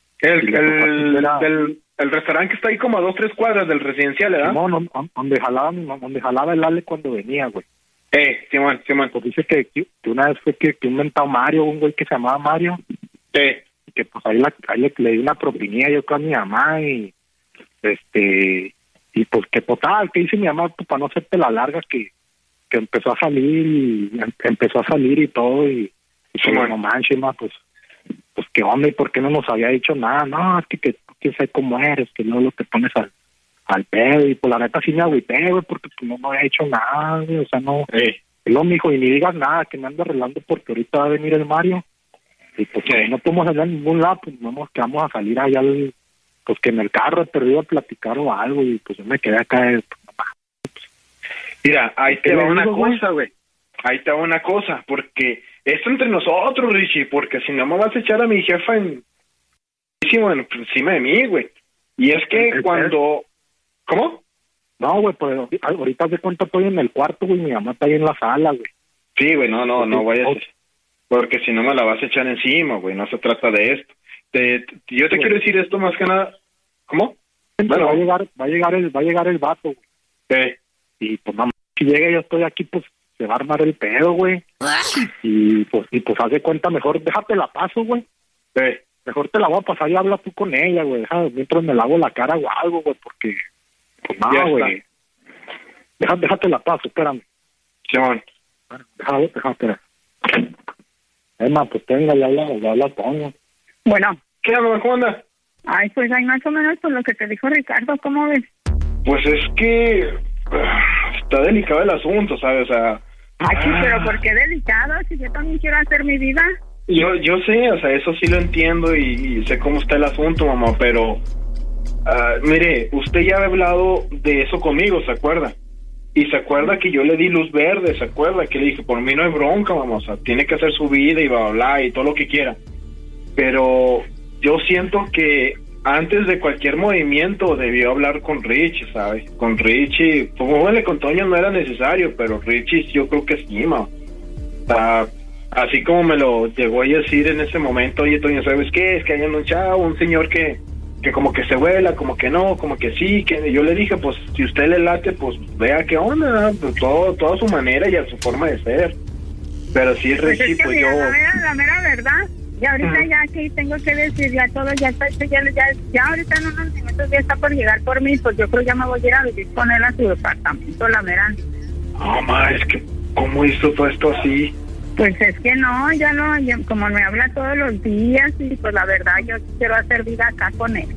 P: El restaurante que está ahí como a 2-3 cuadras del residencial, ¿verdad?
N: No, donde jalaba el Ale cuando venía, güey.
P: Simón.
N: Pues dice que una vez fue que un mentado Mario, un güey que se llamaba Mario. Y que pues ahí le di una propinilla yo con mi mamá y pues que total, que dice mi mamá, pues para no hacerte la larga, que empezó a salir y todo y como no manches, ma, pues qué onda y por qué no nos había dicho nada. No, es que quién sabe cómo eres, que luego te pones al pedo y pues la neta sí me agüité, güey, porque pues no había hecho nada, güey, o sea, no. Luego me dijo, y ni digas nada, que me ando arreglando porque ahorita va a venir el Mario. Y pues no podemos salir a ningún lado, pues que vamos a salir allá, pues que en el carro he perdido a platicar o algo, y pues yo me quedé acá.
P: Mira, ahí te va una cosa, güey. Ahí te va una cosa, porque esto entre nosotros, Richie, porque si no me vas a echar a mi jefa encima de mí, güey. Y es que cuando... ¿Cómo?
N: No, güey, pues ahorita de cuenta estoy en el cuarto, güey, mi mamá está ahí en la sala, güey.
P: Sí, güey, no vayas, porque si no me la vas a echar encima, güey, no se trata de esto. Yo te quiero decir esto más que nada. ¿Cómo?
N: Bueno, va a llegar el vato, güey. Y pues nada más si llega yo estoy aquí, pues se va a armar el pedo, güey. Y pues haz de cuenta, mejor déjate la paso, güey. Mejor te la voy a pasar y habla tú con ella, güey. Mientras me lavo la cara o algo, güey, porque pues nada, güey. Déjate la paso, espérame.
P: Simón.
N: Déjate. Emma, pues tenga, ya habla Toño.
B: Bueno.
P: ¿Qué, mamá? ¿Cómo anda?
B: Ay, pues hay más o menos por lo que te dijo Ricardo, ¿cómo ves?
P: Pues es que está delicado el asunto, ¿sabes? O sea...
B: pero ¿por qué delicado? Si yo también quiero hacer mi vida.
P: Yo sé, o sea, eso sí lo entiendo y sé cómo está el asunto, mamá, pero... mire, usted ya ha hablado de eso conmigo, ¿se acuerda? Y se acuerda que yo le di luz verde, ¿se acuerda? Que le dije, por mí no hay bronca, mamá, o sea, tiene que hacer su vida y bla, bla, bla, y todo lo que quiera. Pero yo siento que antes de cualquier movimiento debió hablar con Richie, ¿sabes? Con Richie, como vale, con Toño no era necesario, pero Richie yo creo que sí, mamá. O sea, así como me lo llegó a decir en ese momento, oye, Toño, ¿sabes qué? Es que hay un chavo, un señor que como que se vuela, como que no, como que sí, que yo le dije, pues, si usted le late, pues, vea qué onda, pues, todo a su manera y a su forma de ser. Pero sí, Richie, pues yo...
B: La mera verdad, y ahorita ya que tengo que decir, ya todo ya está hecho, ya ahorita en unos minutos ya está por llegar por mí, pues yo creo ya me voy a ir a vivir con él a su departamento, la mera.
P: No, ma, es que, ¿cómo hizo todo esto así?
B: Pues es que no, como me habla todos los días y pues la verdad yo quiero hacer vida acá con él.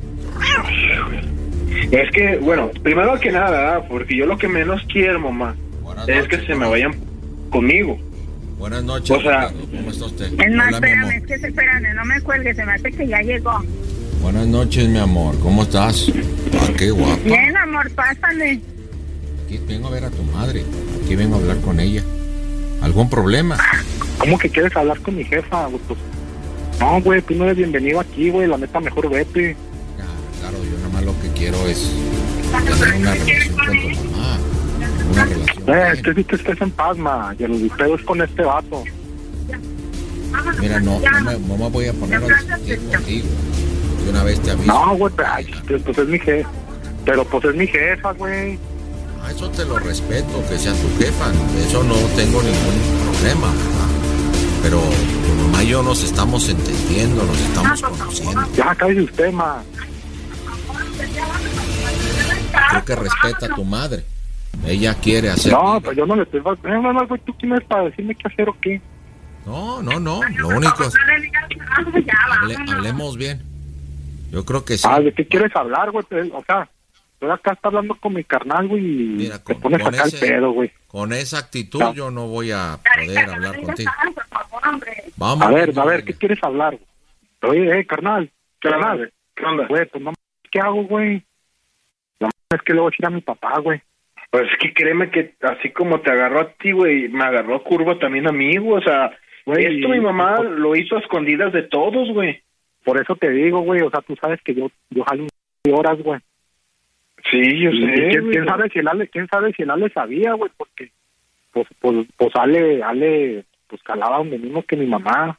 P: Es que, bueno, primero que nada, ¿verdad? Porque yo lo que menos quiero, mamá, es que se me vayan conmigo.
H: Buenas noches,
P: o sea,
H: ¿cómo está usted?
B: Es más, espérame, no me cuelgue, se me hace que ya llegó.
H: Buenas noches, mi amor, ¿cómo estás? Qué guapa.
B: Bien, amor, pásale.
H: Aquí vengo a ver a tu madre, aquí vengo a hablar con ella. ¿Algún problema?
N: ¿Cómo que quieres hablar con mi jefa? Pues, no, güey, tú no eres bienvenido aquí, güey, la neta, mejor vete.
H: Claro, yo nada más lo que quiero es tener una relación con tu mamá. Una relación.
N: Estés en paz, ma, y el pedo es con este vato.
H: Mira, no me voy a poner a discutir contigo. De una vez te aviso.
N: No, güey, pues es mi jefa. Pero pues es mi jefa, güey.
H: Eso te lo respeto, que sea tu jefa, eso no tengo ningún problema, ¿verdad? Pero tu mamá y yo nos estamos entendiendo, nos estamos conociendo.
N: Ya, cállese usted, ma.
H: Creo que respeta a tu madre. Ella quiere hacer...
N: No, pues yo no le estoy... No, güey, ¿tú quién eres para decirme qué hacer o qué?
H: No, lo único es... Hablemos bien. Yo creo que sí.
N: ¿De qué quieres hablar, güey? O sea, yo acá está hablando con mi carnal, güey, y mira, te pones acá el pedo, güey.
H: Con esa actitud yo no voy a poder hablar contigo.
N: Vamos. A ver, ¿qué quieres hablar? Oye, carnal. ¿Qué onda? Güey, pues no, ¿qué hago, güey? No, es que le voy a decir a mi papá, güey.
P: Pues es que créeme que así como te agarró a ti, güey, me agarró curva también a mí, güey. O sea, güey, esto mi mamá lo hizo a escondidas de todos, güey.
N: Por eso te digo, güey, o sea, tú sabes que yo jalo horas, güey.
P: Sí, yo sé.
N: ¿Quién sabe si el Ale sabía, güey? Porque, pues Ale, pues calaba donde mismo que mi mamá.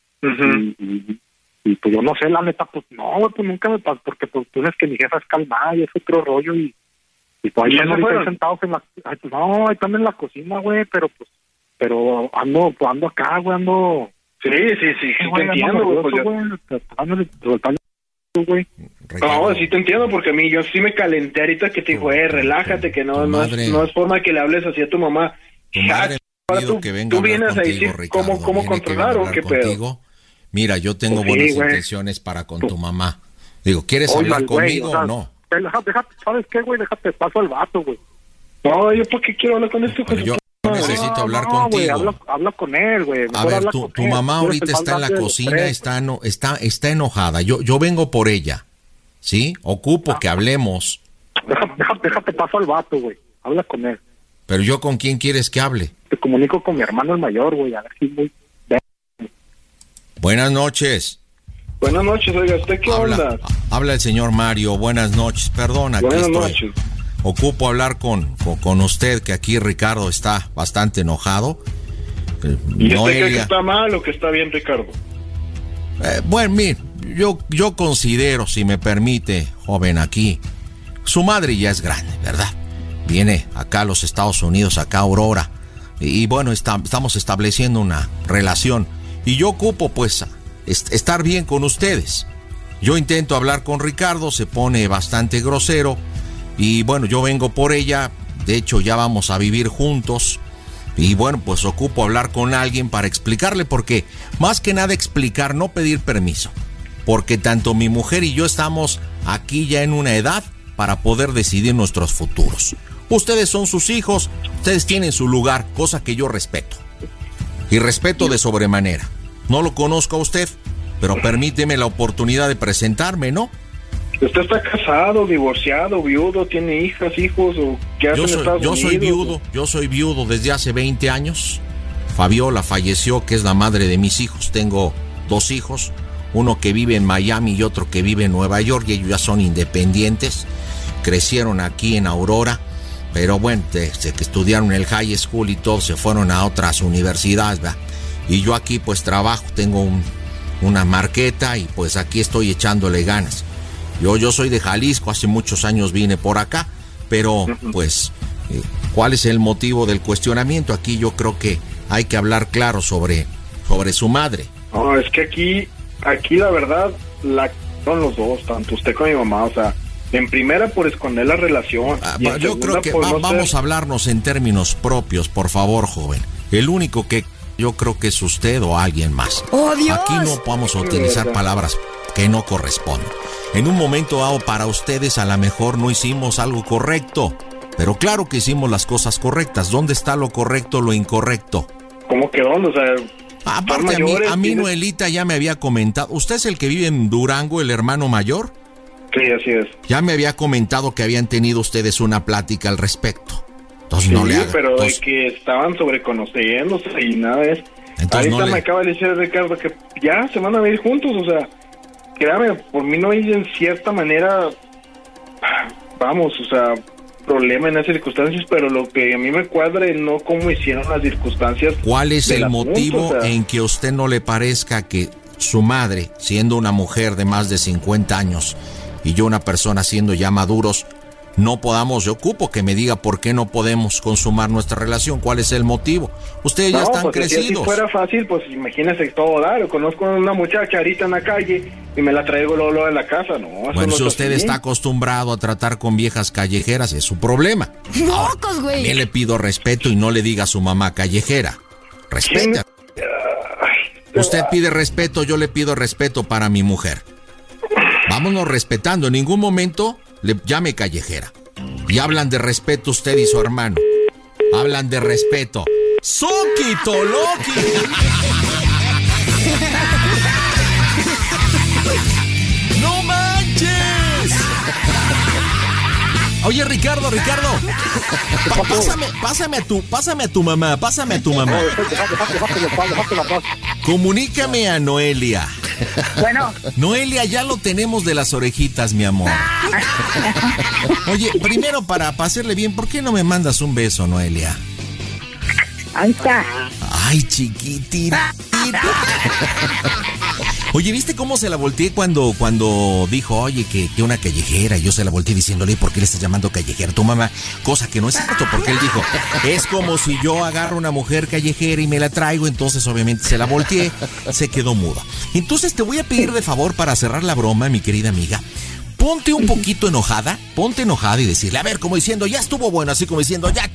N: Y pues yo no sé, la neta, pues no, güey, pues nunca me pasó, porque pues tú sabes que mi jefa es calmada y es otro rollo y pues ahí están ahorita sentados en la... Ay, pues, no, ahí están en la cocina, güey, pero ando acá, güey, ando...
P: Sí, te entiendo, güey. No, sí te entiendo, porque a mí yo sí me calenté ahorita que te dijo, relájate, que no es forma que le hables así a tu mamá.
H: Tu madre
P: tú vienes a decir Ricardo, cómo controlar o qué pedo.
H: Mira, yo tengo buenas intenciones para con tu mamá. Digo, ¿quieres hablar conmigo o no?
N: Déjate, ¿sabes qué, güey? Déjate paso al vato, güey.
P: No, ¿yo por qué quiero hablar con este hijo?
H: Yo necesito hablar contigo.
N: Güey, habla con él, güey.
H: A ver, tu mamá ahorita está en la cocina, está enojada. Yo vengo por ella, ¿sí? Ocupo que hablemos.
N: Déjate paso al vato, güey. Habla con él.
H: Pero yo, ¿con quién quieres que hable?
N: Te comunico con mi hermano el mayor, güey. A ver si muy...
H: Buenas noches.
P: Buenas noches, oiga, ¿usted qué onda?
H: Habla el señor Mario, buenas noches, perdona.
P: Buenas noches.
H: Ocupo hablar con usted, que aquí Ricardo está bastante enojado.
P: ¿Y usted cree que está mal o que está bien, Ricardo?
H: Bueno, mire, yo considero, si me permite, joven, aquí, su madre ya es grande, ¿verdad? Viene acá a los Estados Unidos, acá a Aurora, y bueno, estamos estableciendo una relación. Y yo ocupo, pues, estar bien con ustedes. Yo intento hablar con Ricardo, se pone bastante grosero. Y bueno, yo vengo por ella. De hecho, ya vamos a vivir juntos. Y bueno, pues ocupo hablar con alguien para explicarle. Porque, más que nada explicar, no pedir permiso. Porque tanto mi mujer y yo estamos aquí ya en una edad para poder decidir nuestros futuros. Ustedes son sus hijos, ustedes tienen su lugar, cosa que yo respeto. Y respeto de sobremanera. No lo conozco a usted, pero permíteme la oportunidad de presentarme, ¿no?
P: ¿Usted está casado, divorciado, viudo, tiene hijas, hijos o qué hace en Estados Unidos?
H: Yo soy viudo desde hace 20 años. Fabiola falleció, que es la madre de mis hijos. Tengo 2 hijos, uno que vive en Miami y otro que vive en Nueva York, y ellos ya son independientes. Crecieron aquí en Aurora, pero bueno, desde que estudiaron en el high school y todo, se fueron a otras universidades, ¿verdad? Y yo aquí pues trabajo, tengo una marqueta y pues aquí estoy echándole ganas. Yo soy de Jalisco, hace muchos años vine por acá, pero pues, ¿cuál es el motivo del cuestionamiento? Aquí yo creo que hay que hablar claro sobre su madre.
P: No, es que aquí la verdad, son los dos, tanto usted como mi mamá, o sea, en primera por esconder la relación.
H: Yo creo que vamos a hablarnos en términos propios, por favor, joven. El único que yo creo que es usted o alguien más.
J: ¡Oh, Dios!
H: Aquí no vamos a utilizar palabras que no corresponden. En un momento dado, para ustedes a lo mejor no hicimos algo correcto, pero claro que hicimos las cosas correctas. ¿Dónde está lo correcto, lo incorrecto?
P: ¿Cómo que dónde? O sea,
H: aparte a mí Noelita ya me había comentado. ¿Usted es el que vive en Durango, el hermano mayor?
P: Sí, así es.
H: Ya me había comentado que habían tenido ustedes una plática al respecto. Entonces
P: sí,
H: no le hagan.
P: Pero entonces, de que estaban sobreconociéndose y nada de eso. Ahorita me acaba de decir Ricardo que ya se van a ver juntos, o sea, créame, por mí no hay en cierta manera, vamos, o sea, problema en esas circunstancias, pero lo que a mí me cuadra es no cómo hicieron las circunstancias.
H: ¿Cuál es el motivo en que a usted no le parezca que su madre, siendo una mujer de más de 50 años y yo una persona siendo ya maduros, no podamos, yo ocupo que me diga por qué no podemos consumar nuestra relación, cuál es el motivo. Ustedes ya están crecidos.
P: Si fuera fácil, pues imagínese todo dar. Conozco a una muchacha ahorita en la calle y me la traigo luego de la casa, ¿no?
H: Bueno, si usted está acostumbrado a tratar con viejas callejeras, es su problema.
E: ¡Locos, güey!
H: También le pido respeto y no le diga a su mamá callejera. Respeta. Usted pide respeto, yo le pido respeto para mi mujer. Vámonos respetando, en ningún momento le llame callejera. Y hablan de respeto usted y su hermano. Hablan de respeto. ¡Soquito, Loki! ¡No manches! Oye, Ricardo. Pásame a tu mamá. Comunícame a Noelia.
Q: Bueno.
H: Noelia, ya lo tenemos de las orejitas, mi amor. Oye, primero para hacerle bien, ¿por qué no me mandas un beso, Noelia?
Q: Ahí está.
H: Ay, chiquitita. Oye, ¿viste cómo se la volteé cuando dijo, oye, que una callejera? Yo se la volteé diciéndole, ¿por qué le estás llamando callejera a tu mamá? Cosa que no es cierto, porque él dijo, es como si yo agarro una mujer callejera y me la traigo, entonces obviamente se la volteé, se quedó muda. Entonces te voy a pedir de favor para cerrar la broma, mi querida amiga, ponte un poquito enojada, y decirle, a ver, como diciendo, ya estuvo bueno, así como diciendo, ya.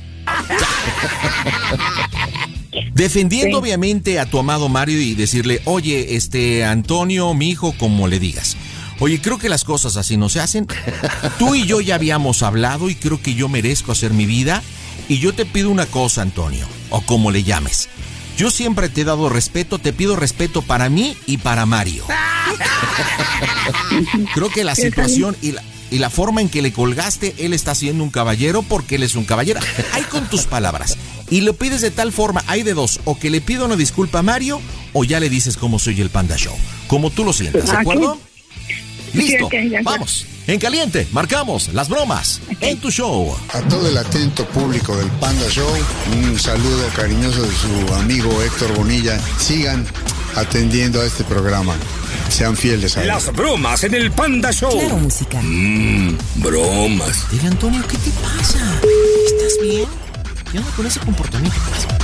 H: Defendiendo obviamente a tu amado Mario y decirle, oye, Antonio, mi hijo, como le digas. Oye, creo que las cosas así no se hacen. Tú y yo ya habíamos hablado y creo que yo merezco hacer mi vida. Y yo te pido una cosa, Antonio, o como le llames. Yo siempre te he dado respeto, te pido respeto para mí y para Mario. Creo que la situación y la forma en que le colgaste, él está siendo un caballero porque él es un caballero. Ahí con tus palabras. Y lo pides de tal forma, hay de dos, o que le pido una disculpa a Mario, o ya le dices cómo soy el Panda Show. Como tú lo sientas, ¿de acuerdo? Listo, vamos. En caliente, marcamos las bromas en tu show.
R: A todo el atento público del Panda Show, un saludo cariñoso de su amigo Héctor Bonilla. Sigan atendiendo a este programa. Sean fieles a él.
D: Las bromas en el Panda Show.
L: Claro, música.
F: Bromas.
H: Dile, Antonio, ¿qué te pasa? ¿Estás bien? ¿Qué onda con ese comportamiento?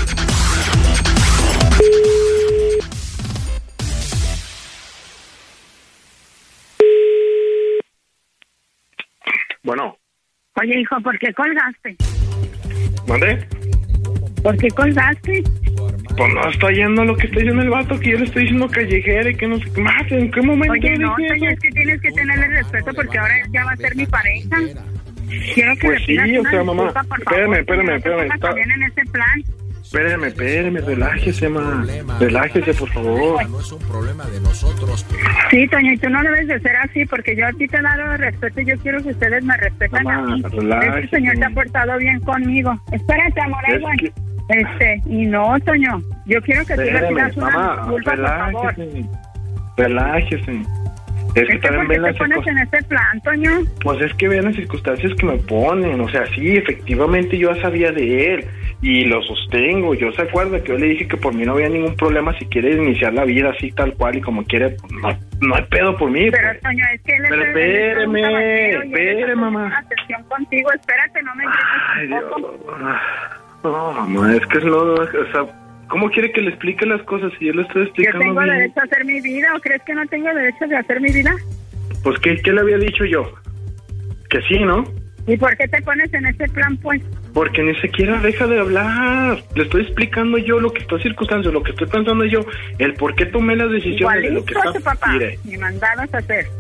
P: Bueno.
Q: Oye, hijo, ¿por qué colgaste?
P: ¿Mande?
Q: ¿Por qué colgaste?
P: Pues no está yendo lo que está diciendo el vato, que yo le estoy diciendo callejera y que no sé qué más. ¿En qué momento?
Q: Oye, no, Toño, es que tienes que tenerle respeto porque ahora ya va a ser mi pareja. Quiero que
P: pues
Q: le pidas
P: sí, o
Q: una
P: sea, mamá,
Q: disculpa, por favor,
P: espérame.
Q: También en ese plan.
P: Espérame, relájese, ma. Relájese, por favor.
H: No es un problema de nosotros.
Q: Sí, Toño, y tú no debes de ser así, porque yo a ti te he dado respeto y yo quiero que ustedes me respetan a mí. Este señor se ha portado bien conmigo. Espérate, amor, y no, Toño, yo quiero que tú le pidas una disculpa, por favor.
P: Relájese. Es que también
Q: ¿por qué te pones en este plan, Toño?
P: Pues es que vean las circunstancias que me ponen. O sea, sí, efectivamente yo ya sabía de él y lo sostengo. Yo se acuerda que yo le dije que por mí no había ningún problema si quiere iniciar la vida así tal cual y como quiere. No hay pedo por mí.
Q: Pero,
P: pues.
Q: Toño, es que él
P: pero espéreme, mamá.
Q: Atención contigo, espérate, no me grites tampoco.
P: No, mamá, es que no, o sea, ¿cómo quiere que le explique las cosas si yo le estoy explicando
Q: bien? ¿Yo tengo
P: bien?
Q: derecho a hacer mi vida o crees que no tengo derecho de hacer mi vida?
P: Pues, ¿qué le había dicho yo? Que sí, ¿no?
Q: ¿Y por qué te pones en ese plan, pues?
P: Porque ni siquiera deja de hablar. Le estoy explicando yo lo que está circunstancias, lo que estoy pensando yo, el por qué tomé las decisiones de lo que está.
Q: Tu papá, me mandaron a hacer.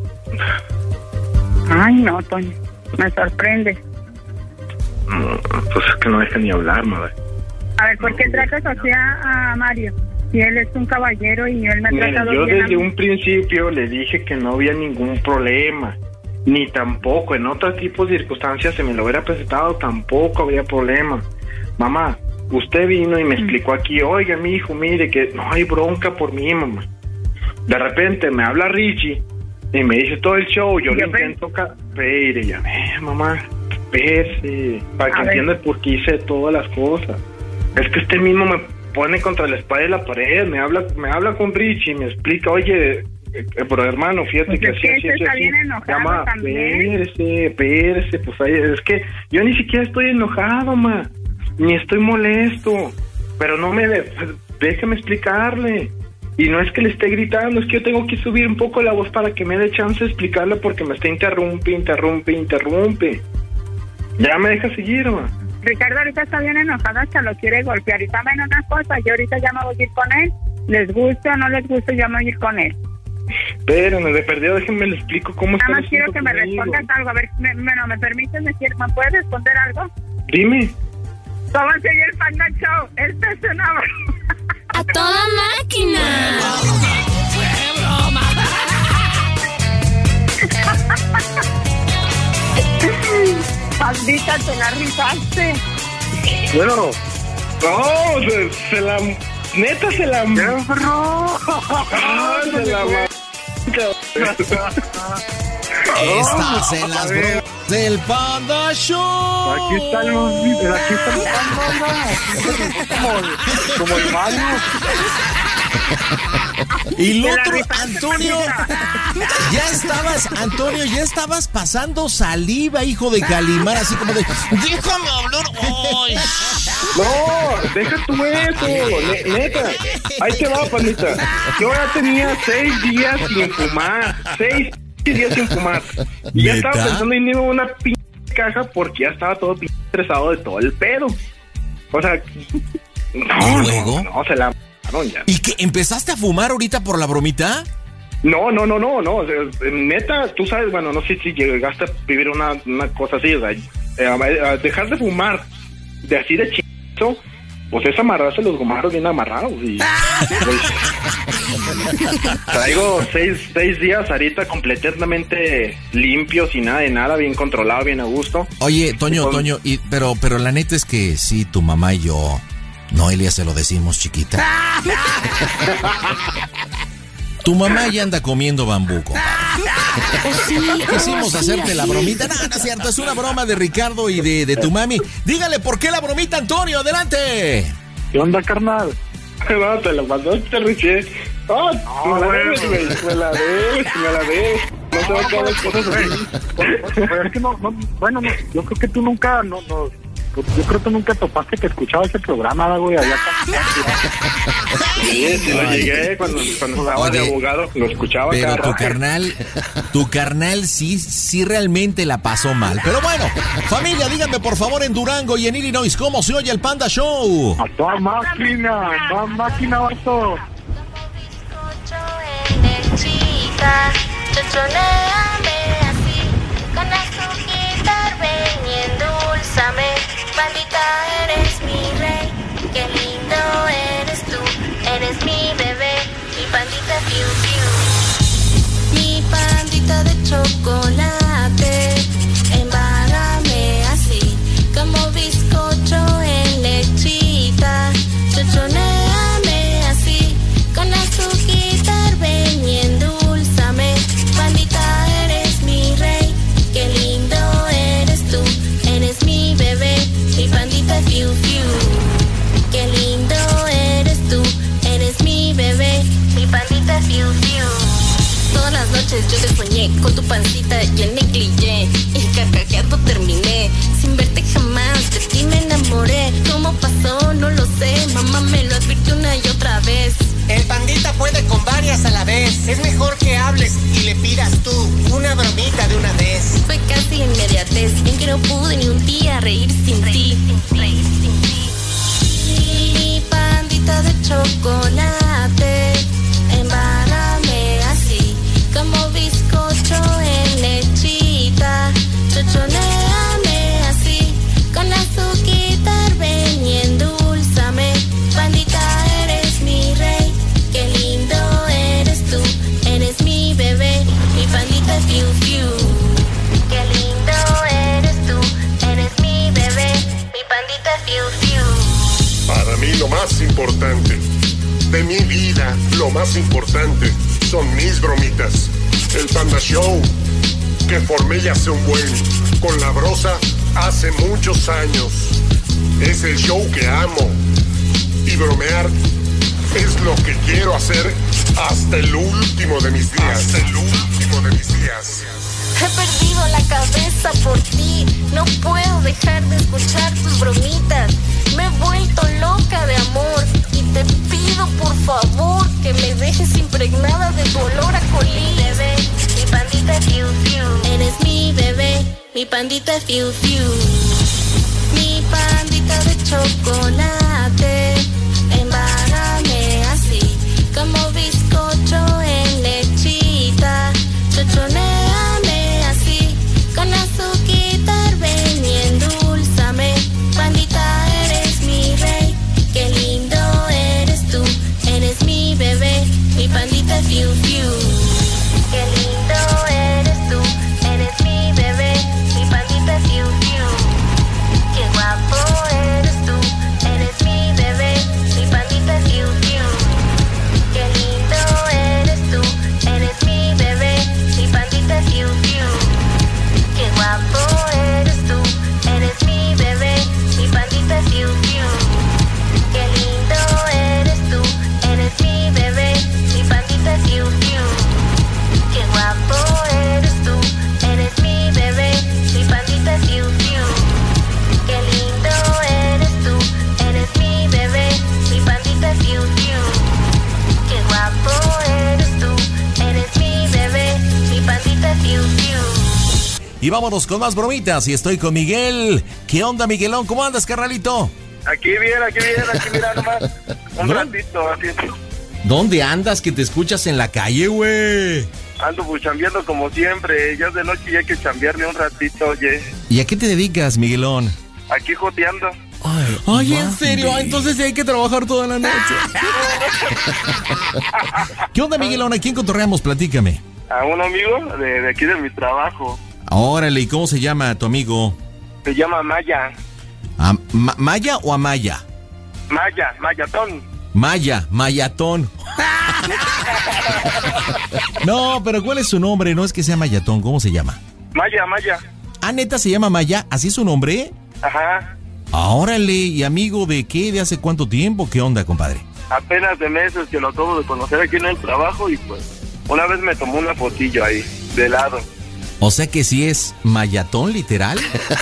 Q: Ay, no, Toño, me sorprende.
P: No, pues es que no deja ni hablar, madre.
Q: A ver, ¿por qué tratas así a Mario? Si él es un caballero y él me ha tratado bien.
P: Yo desde un principio le dije que no había ningún problema, ni tampoco en otro tipo de circunstancias se me lo hubiera presentado, tampoco habría problema. Mamá, usted vino y me explicó aquí, oiga, mi hijo, mire que no hay bronca por mí, mamá. De repente me habla Richie y me dice todo el show, yo le intento pero ya ve, mamá, espérese, para que entienda por qué hice todas las cosas. Es que mismo me pone contra la espalda y la pared, me habla con Richie y me explica, oye, Pero hermano, fíjate
Q: pues
P: que
Q: así está bien enojado también.
P: Espérese, pues es que yo ni siquiera estoy enojado, ma, ni estoy molesto, pero no déjeme explicarle. Y no es que le esté gritando, es que yo tengo que subir un poco la voz para que me dé chance de explicarle porque me está interrumpe. Ya me deja seguir, ma.
Q: Ricardo ahorita está bien enojado, hasta lo quiere golpear. Y saben una cosa, yo ahorita ya me voy a ir con él. Les gusta o no les gusta, ya me voy a ir con él.
P: Pero me perdió, déjenme le explico cómo está.
Q: Nada más quiero que me respondas algo. A ver, ¿me permites decir? ¿Me puedes responder algo?
P: Dime.
Q: ¿Cómo se oye el Panda Show? Esta es una broma.
E: ¡A toda máquina!
Q: ¡Broma! Pandita, te la rifaste.
P: Bueno, no, se la... Neta, se la... se la...
A: Estás en las bromas del Panda Show.
N: Aquí están los como el Mario.
A: Y el otro, Antonio, ya estabas pasando saliva, hijo de Calimán, así como de, déjame hablar hoy.
P: No, deja tú eso, neta. Ahí te va, Pandita. Yo ya tenía 6 días sin fumar. 6 días sin fumar. Y ya estaba pensando en irme a una caja porque ya estaba todo estresado de todo el pedo. O sea,
A: no,
P: se la ya.
A: ¿Y que empezaste a fumar ahorita por la bromita?
P: No. O sea, neta, tú sabes, bueno, no sé si llegaste a vivir una cosa así, o sea, dejar de fumar de así de chizo, pues es amarrarse los gomaros bien amarrados y pues, traigo 6 días ahorita completamente limpio, sin nada de nada, bien controlado, bien a gusto.
A: Oye, Toño, pero la neta es que sí, tu mamá y yo, Noelia, se lo decimos, chiquita. Tu mamá ya anda comiendo bambuco. Quisimos hacerte la bromita. No es cierto, es una broma de Ricardo y de tu mami. Dígale por qué la bromita, Antonio, adelante.
N: ¿Qué onda, carnal?
P: No, te lo mandaste, Richie. Me la debes. No se va a quedar cosas así.
N: Pero es que bueno, yo creo que tú nunca, yo creo que nunca topaste que escuchaba ese programa, güey, allá.
P: Sí, lo llegué cuando estaba de abogado, lo escuchaba.
A: Pero tu carnal sí realmente la pasó mal. Pero bueno, familia, díganme por favor en Durango y en Illinois, ¿cómo se oye el Panda Show?
N: A toda máquina, vato.
S: Chochoneame así, con azúcar, ven y endulzame. Pandita, eres mi rey, qué lindo eres tú, eres mi bebé, mi pandita fiu fiu. Mi pandita de chocolate, embárame así, como bizcocho en lechita. Chochoneame así, con azúcar, ven y endulzame. Pandita, eres mi rey, qué lindo eres tú, eres mi bebé, mi pandita fiu fiu. Qué lindo eres tú, eres mi bebé, mi pandita fiu fiu. Todas las noches yo te soñé con tu pancita y el negligé, y carcajeando terminé, sin verte jamás, de ti me enamoré. ¿Cómo pasó? No lo sé, mamá me lo advirtió una y otra vez.
I: El pandita puede con varias a la vez. Es mejor que hables y le pidas tú una bromita de una vez.
S: Fue casi inmediatez en que no pude ni un día reír sin ti. Mi pandita de chocolate, embárame así, como bizcocho en lechita. Chochoneame así, con azúcar, ven y endulzame. Pandita, eres mi rey, qué lindo eres tú, eres mi bebé, mi pandita fiu fiu. Qué lindo eres tú, eres mi bebé, mi pandita fiu fiu.
T: Para mí lo más importante de mi vida, lo más importante son mis bromitas. El Panda Show que formé ya hace un buen, con la brosa hace muchos años. Es el show que amo y bromear es lo que quiero hacer hasta el último de mis días. Hasta el último de mis días.
S: He perdido la cabeza por ti. No puedo dejar de escuchar tus bromitas. Me he vuelto loca de amor. Y te pido por favor que me dejes impregnada de tu olor a colín. Bebé, mi pandita fiu fiu. Eres mi bebé, mi pandita fiu fiu. Mi pandita de chocolate. Embárame así, como bizcocho en lechita. Chochoneame así, con azuquita ven y endulzame. Pandita, eres mi rey, qué lindo eres tú. Eres mi bebé, mi pandita fiu fiu. Qué lindo eres tú, eres mi bebé, mi pandita fiu fiu. Qué guapo eres tú, eres mi bebé, mi pandita fiu fiu. Qué lindo eres tú, eres mi bebé, mi pandita fiu fiu. Qué guapo eres tú, eres mi bebé, mi pandita fiu fiu. Qué lindo eres tú, eres mi bebé, mi pandita fiu fiu. Qué guapo eres tú, eres mi bebé, mi pandita fiu fiu. Qué lindo eres tú, eres mi bebé, mi pandita fiu fiu. Qué guapo eres tú, eres mi bebé, mi pandita fiu fiu.
A: Y vámonos con más bromitas. Y estoy con Miguel. ¿Qué onda, Miguelón? ¿Cómo andas, carnalito?
P: Aquí mira nomás. Un ratito, así.
A: ¿Dónde andas que te escuchas en la calle, güey?
P: Ando pues chambeando como siempre. Ya es de noche y hay que chambearle un ratito, oye.
A: ¿Y a qué te dedicas, Miguelón?
P: Aquí joteando.
A: Ay, ¿en serio? Entonces sí hay que trabajar toda la noche. ¿Qué onda, Miguelón? ¿A quién cotorreamos? Platícame.
P: A un amigo de aquí de mi trabajo.
A: Órale, ¿y cómo se llama tu amigo?
P: Se llama Maya.
A: ¿Maya o Amaya?
P: Mayatón.
A: Mayatón. No, pero ¿cuál es su nombre? No es que sea Mayatón, ¿cómo se llama?
P: Maya.
A: Ah, ¿neta se llama Maya? ¿Así es su nombre?
P: Ajá.
A: Órale, ¿y amigo de qué? ¿De hace cuánto tiempo? ¿Qué onda, compadre?
P: Apenas de meses que lo acabo de conocer aquí en el trabajo y pues una vez me tomó una fotillo ahí, de lado.
A: O sea que sí es Mayatón, literal.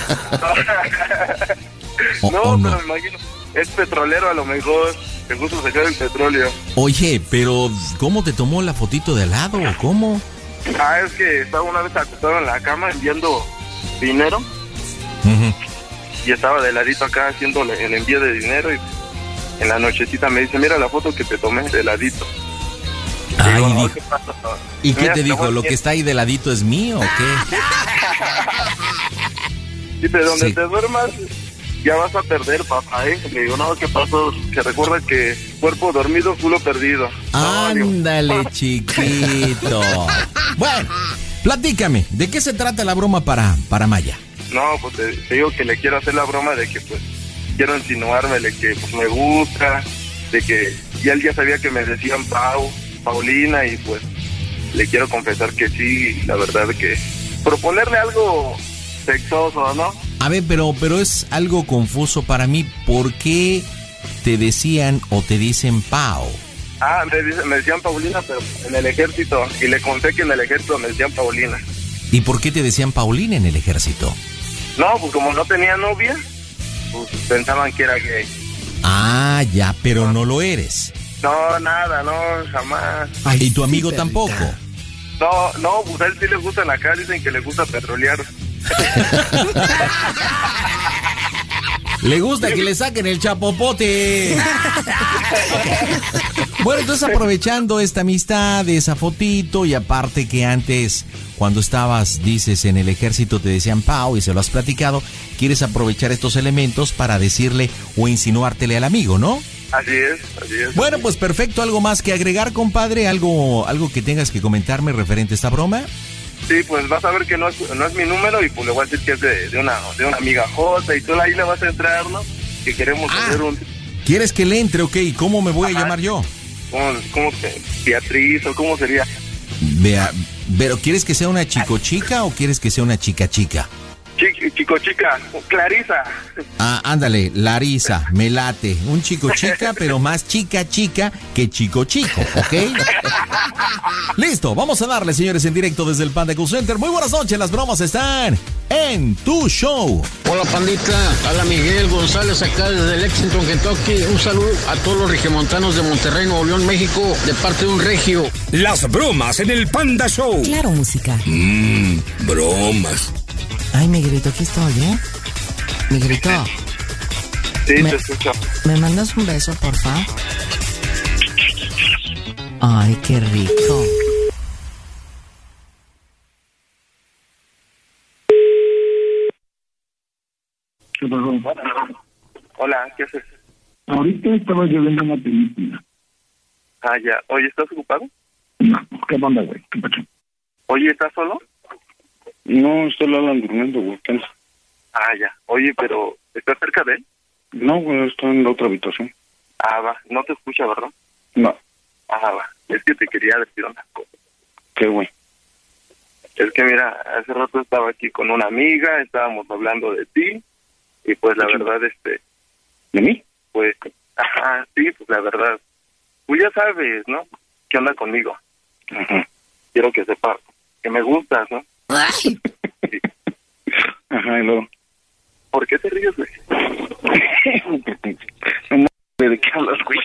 P: No, pero me imagino, es petrolero a lo mejor, te gusta sacar el petróleo.
A: Oye, pero ¿cómo te tomó la fotito de lado o cómo?
P: Es que estaba una vez acostado en la cama enviando dinero. Y estaba de ladito acá haciendo el envío de dinero y en la nochecita me dice, mira la foto que te tomé de ladito.
A: Ay,
P: digo,
A: dijo. ¿Y qué te dijo? ¿Lo que está ahí de ladito es mío o qué?
P: Dice, donde te duermas ya vas a perder, papá, Le digo, no, ¿qué pasó? Que recuerda que cuerpo dormido, culo perdido.
A: Ándale, chiquito. Bueno, platícame, ¿de qué se trata la broma para Maya?
P: No, pues te digo que le quiero hacer la broma de que pues quiero insinuármele que pues me gusta, de que ya él ya sabía que me decían Paulina y pues le quiero confesar que sí, la verdad que proponerle algo sexoso, ¿no?
A: A ver, pero es algo confuso para mí. ¿Por qué te decían o te dicen Pau?
P: Me decían Paulina, pero en el ejército, y le conté que en el ejército me decían Paulina.
A: ¿Y por qué te decían Paulina en el ejército?
P: No, pues como no tenía novia, pues pensaban que era gay.
A: Ah, ya, pero no lo eres.
P: No, nada, no, jamás.
A: Ay, ¿y tu amigo tampoco?
P: No, pues a él sí le gusta en la cara, dicen que le gusta petrolear.
A: Le gusta que le saquen el chapopote. Bueno, entonces aprovechando esta amistad, esa fotito, y aparte que antes, cuando estabas, dices, en el ejército te decían Pau y se lo has platicado, quieres aprovechar estos elementos para decirle o insinuártele al amigo, ¿no?
P: Así es.
A: Bueno, pues perfecto. ¿Algo más que agregar, compadre? ¿Algo que tengas que comentarme referente a esta broma?
P: Sí, pues vas a ver que no es mi número y pues le voy a decir que es de una amiga Jota y tú ahí le vas a entrar, ¿no? Que queremos hacer un...
A: ¿Quieres que le entre? Ok, ¿cómo me voy a llamar yo?
P: ¿Cómo que? ¿Beatriz o cómo sería?
A: ¿Pero quieres que sea una chica o quieres que sea una chica?
P: chico chica, Clarisa.
H: Ah, ándale, Larisa, me late. Un chico chica, pero más chica que chico, ¿ok? Listo, vamos a darle, señores, en directo desde el Panda Cool Center. Muy buenas noches, las bromas están en tu show.
U: Hola, pandita. Hola, Miguel González, acá desde Lexington, Kentucky. Un saludo a todos los regiomontanos de Monterrey, Nuevo León, México, de parte de un regio.
D: Las bromas en el Panda Show.
L: Claro, música.
F: Bromas.
L: Ay, Miguelito, aquí estoy, ¿eh? Miguelito.
P: Sí, te escucho.
L: ¿Me mandas un beso, porfa? Ay, qué rico.
N: ¿Qué pasó?
P: Hola, ¿qué haces?
N: Ahorita estaba yo viendo una película.
P: Ah, ya. Oye, ¿estás ocupado?
N: No, ¿qué onda, güey? ¿Qué pasó?
P: Oye, ¿estás solo?
N: No, estoy hablando durmiendo, güey.
P: Ah, ya. Oye, pero ¿estás cerca de él?
N: No, güey, estoy en la otra habitación.
P: Ah, va. No te escucha, ¿verdad?
N: No.
P: Ah, va. Es que te quería decir una cosa.
N: ¿Qué, güey?
P: Es que mira, hace rato estaba aquí con una amiga, estábamos hablando de ti, y pues la verdad,
N: ¿De mí?
P: Pues, ajá, sí, pues la verdad, pues ya sabes, ¿no? ¿Qué onda conmigo?
N: Ajá.
P: Quiero que sepa que me gustas, ¿no?
L: Ay.
P: Sí.
N: Ajá, y luego.
P: ¿Por qué te ríes, güey?
N: ¿De qué hablas, güey?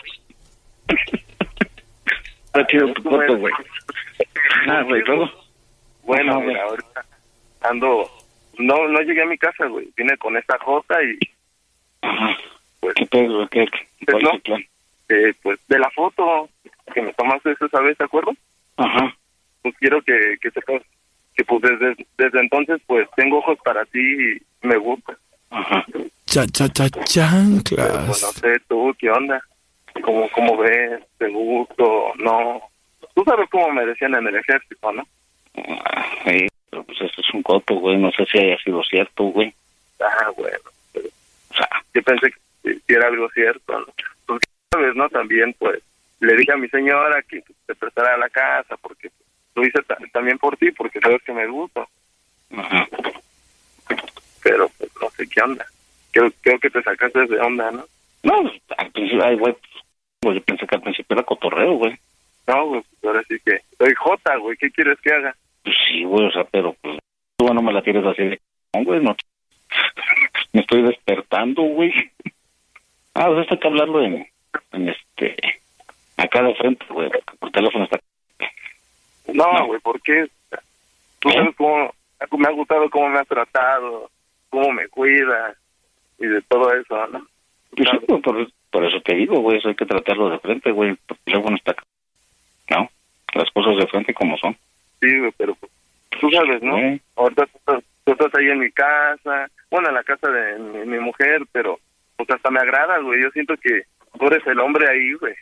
N: Está chido tu foto, güey. Ah, güey, luego.
P: Bueno,
N: Ajá,
P: mira, ahorita ando, no llegué a mi casa, güey, vine con esta jota y...
N: Ajá.
P: Pues,
N: ¿Qué pedo, qué? ¿Cuál es el plan?
P: Pues, de la foto que me tomaste esa vez, ¿te acuerdas?
N: Ajá.
P: Pues quiero que sepas que pues desde entonces pues tengo ojos para ti y me gusta.
N: Ajá.
V: Chanclas.
P: Pues no sé, tú, ¿qué onda? ¿Cómo ves? ¿Te gusto? ¿No? Tú sabes cómo me decían en el ejército, ¿no?
N: Sí, pero pues eso es un coto, güey, no sé si haya sido cierto, güey.
P: Ah, bueno, pero, o sea, yo pensé que era algo cierto, ¿no? Pues, sabes, ¿no? También, pues, le dije a mi señora que te prestara la casa, porque lo hice también por ti, porque sabes que me gusta.
N: Ajá.
P: Pero, pues, no sé qué onda. Creo que te sacaste de onda, ¿no?
N: No, al principio, ay, güey, pues, yo pensé que al principio era cotorreo, güey.
P: No, güey, pues ahora sí que soy Jota, güey, ¿qué quieres que haga?
N: Pues sí, güey, o sea, pero pues tú no me la tienes así de... No, güey, no. Me estoy despertando, güey. Ah, pues esto hay que hablarlo en acá de frente, güey, porque por teléfono está...
P: No, güey, ¿por qué? Tú sabes cómo me ha gustado, cómo me has tratado, cómo me cuidas y de todo eso, ¿no?
N: Pues sí, güey, por eso te digo, güey, eso hay que tratarlo de frente, güey, por teléfono está... ¿No? Las cosas de frente como son.
P: Sí, güey, pero tú sabes, ¿no? Sí. Ahorita tú estás ahí en mi casa, bueno, en la casa de mi mujer, pero pues hasta me agrada, güey. Yo siento que tú eres el hombre ahí, güey.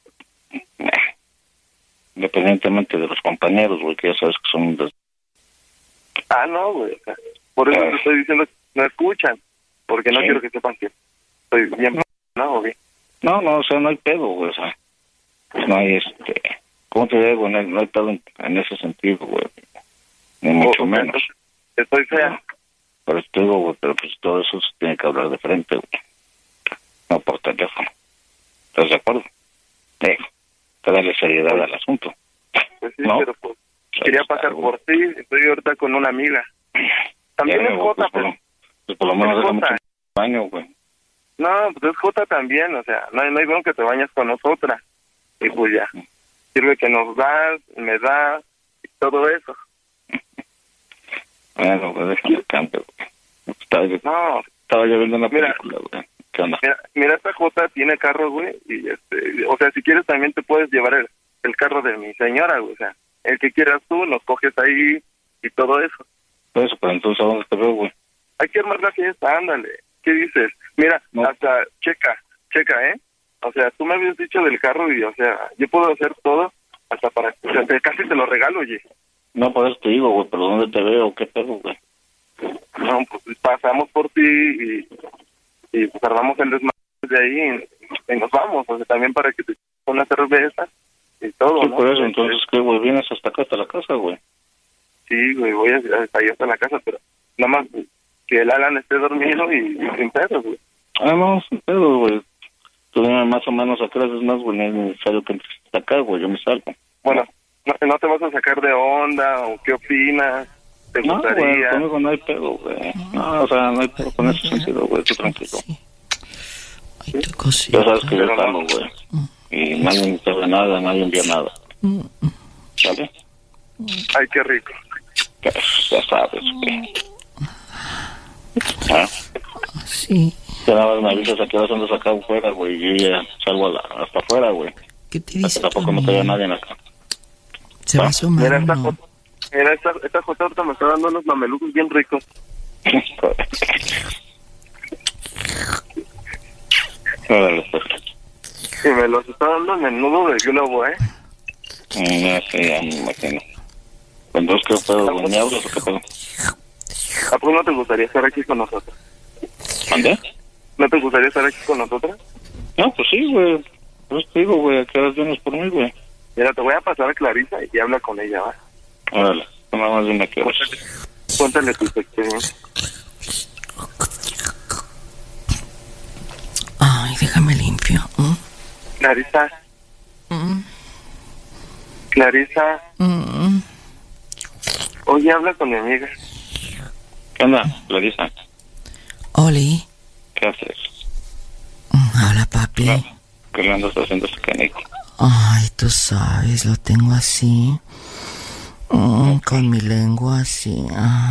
N: Independientemente de los compañeros, güey, que ya sabes que son...
P: Ah, no, güey. Por eso te estoy diciendo que no escuchan, porque no quiero que sepan que estoy bien, ¿no? ¿O bien?
N: No, o sea, no hay pedo, güey, o sea, no hay ¿cómo te digo? No hay pedo en ese sentido, güey. Ni mucho menos.
P: Estoy fea.
N: Pero te digo, güey, pero pues todo eso se tiene que hablar de frente, güey. No por teléfono. ¿Estás de acuerdo? Que darle seriedad al asunto.
P: Pues sí, ¿no? Pero pues quería pasar por ti. Estoy ahorita con una amiga. También es Jota, pero...
N: Pues por lo menos deja mucho baño, güey.
P: No, pues es Jota también, o sea, no hay bronca que te bañas con nosotras. Y pues ya. Sirve que nos das, me das, y todo eso.
N: Bueno, pues déjame cambio, güey. Estaba yo viendo una película, güey. ¿Qué onda?
P: Mira, esta Jota tiene carro, güey, y o sea, si quieres también te puedes llevar el carro de mi señora, güey, o sea, el que quieras tú, nos coges ahí y todo eso.
N: Eso, pero entonces, ¿a dónde te veo, güey?
P: Hay que armar la fiesta, ándale. ¿Qué dices? Mira, hasta, checa, ¿eh? O sea, tú me habías dicho del carro y, o sea, yo puedo hacer todo hasta para... O sea, casi te lo regalo, oye.
N: No, por eso te digo, güey, pero ¿dónde te veo? ¿Qué pedo, güey?
P: No, pues pasamos por ti y pues armamos el desmadre de ahí y nos vamos. O sea, también para que te con una cerveza y todo,
N: sí,
P: ¿no?
N: Por eso, entonces, ¿qué, güey? ¿Vienes hasta acá, hasta la casa, güey?
P: Sí, güey, voy hasta ahí hasta la casa, pero nada más
G: que el Alan esté dormido y sin pedo, güey.
C: No, sin pedo, güey. Tú dime más o menos a qué horas es más, güey, no es necesario que entres acá, güey, yo me salgo.
G: Bueno, ¿no te vas a sacar de onda o qué opinas? ¿Te gustaría?
C: Güey, conmigo no hay pedo, güey. No, o sea, no hay pedo con ese sentido, güey, tú tranquilo.
L: Ay, tu cosita.
C: Ya sabes que yo estamos, güey. Y nadie te ve nada, nadie envía nada. ¿Vale?
G: Ay, qué rico.
C: Ya sabes, güey. ¿Ah?
L: Sí.
C: Ya nada más me avisas a qué horas andas acá afuera, güey, y yo ya salgo hasta afuera, güey.
L: ¿Qué te dice?
C: Tampoco no te vea nadie acá.
L: Se va a sumar.
G: Mira, esta jota ahorita me está dando unos mamelucos bien ricos.
C: Órale, pues.
G: Y me los está dando menudo de globo, ¿eh?
C: Ya sé, ya me imagino. ¿Cuándo es que puedo? ¿Me hablas o qué pedo?
G: ¿A poco no te gustaría estar aquí con nosotros?
C: ¿Dónde?
G: ¿No te gustaría estar aquí con nosotros?
C: No, pues sí, güey. Pues te digo, güey, ¿a qué horas vienes por mí, güey?
G: Mira, te voy a pasar a Clarisa y habla con ella, ¿va?
C: Órale, nada más dime a qué horas.
G: Cuéntale tu experiencia.
L: Ay, déjame limpio.
G: Clarisa. Clarisa. Oye, habla con mi amiga.
C: ¿Qué onda, Clarisa?
L: Oli.
C: ¿Qué haces?
L: Hola, papi.
C: ¿Qué le andas haciendo a ese canico?
L: Ay, tú sabes, lo tengo así. Con mi lengua así.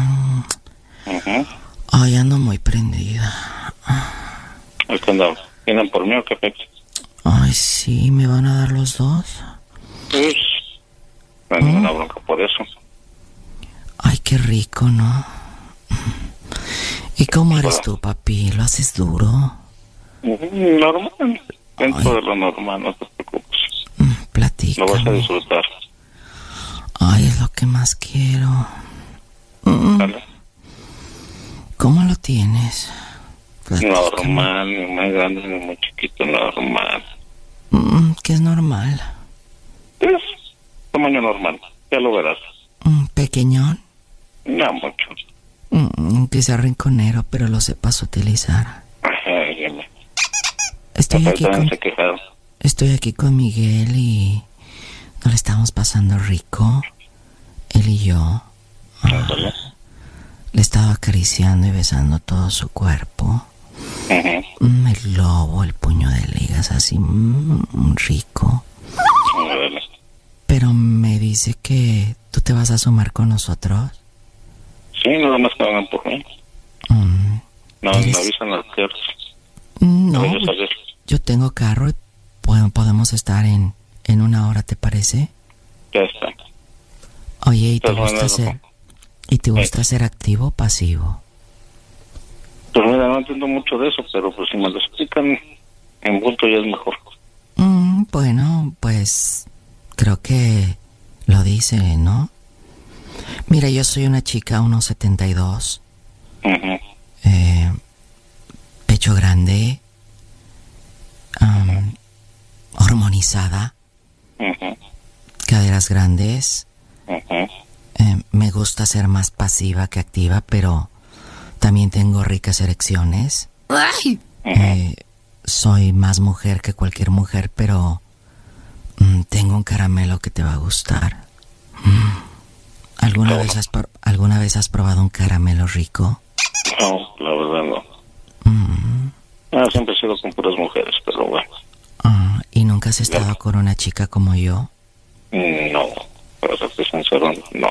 L: Ay, ando muy prendida.
C: ¿Qué onda? ¿Vienen por mí o qué pex?
L: Ay, sí, ¿me van a dar los dos?
C: Pues, no hay ninguna bronca por eso.
L: Ay, qué rico, ¿no? ¿Y cómo eres tú, papi? ¿Lo haces duro?
C: Normal. Dentro de lo normal, no te preocupes.
L: Platícame.
C: Lo vas a disfrutar.
L: Ay, es lo que más quiero.
C: ¿Vale?
L: ¿Cómo lo tienes?
C: Normal, ni muy grande ni muy chiquito, normal.
L: ¿Qué es normal?
C: Es tamaño normal, ya lo verás.
L: ¿Pequeñón?
C: No mucho.
L: Empieza rinconero, pero lo sepas utilizar.
C: Dime.
L: Estoy aquí con Miguel y nos le estamos pasando rico, él y yo. Le estaba acariciando y besando todo su cuerpo. El lobo, el puño de ligas, así rico. Pero me dice que tú te vas a sumar con nosotros.
C: Sí, nada más que hagan por mí. No, me avisan las tierras.
L: No, yo tengo carro y podemos estar en 1 hora, ¿te parece?
C: Ya está.
L: Oye, ¿y te gusta ser activo o pasivo?
C: Pues mira, no entiendo mucho de eso, pero pues si me lo explican en punto ya es mejor.
L: Bueno, pues creo que lo dice, ¿no? Mira, yo soy una chica 1.72. Pecho grande. Hormonizada. Caderas grandes. Me gusta ser más pasiva que activa, pero también tengo ricas erecciones. Soy más mujer que cualquier mujer, pero tengo un caramelo que te va a gustar. ¿Alguna vez has probado un caramelo rico?
C: No, la verdad no. Siempre he sido con puras mujeres, pero bueno.
L: ¿Y nunca has estado con una chica como yo?
C: No, para serte sincero, no.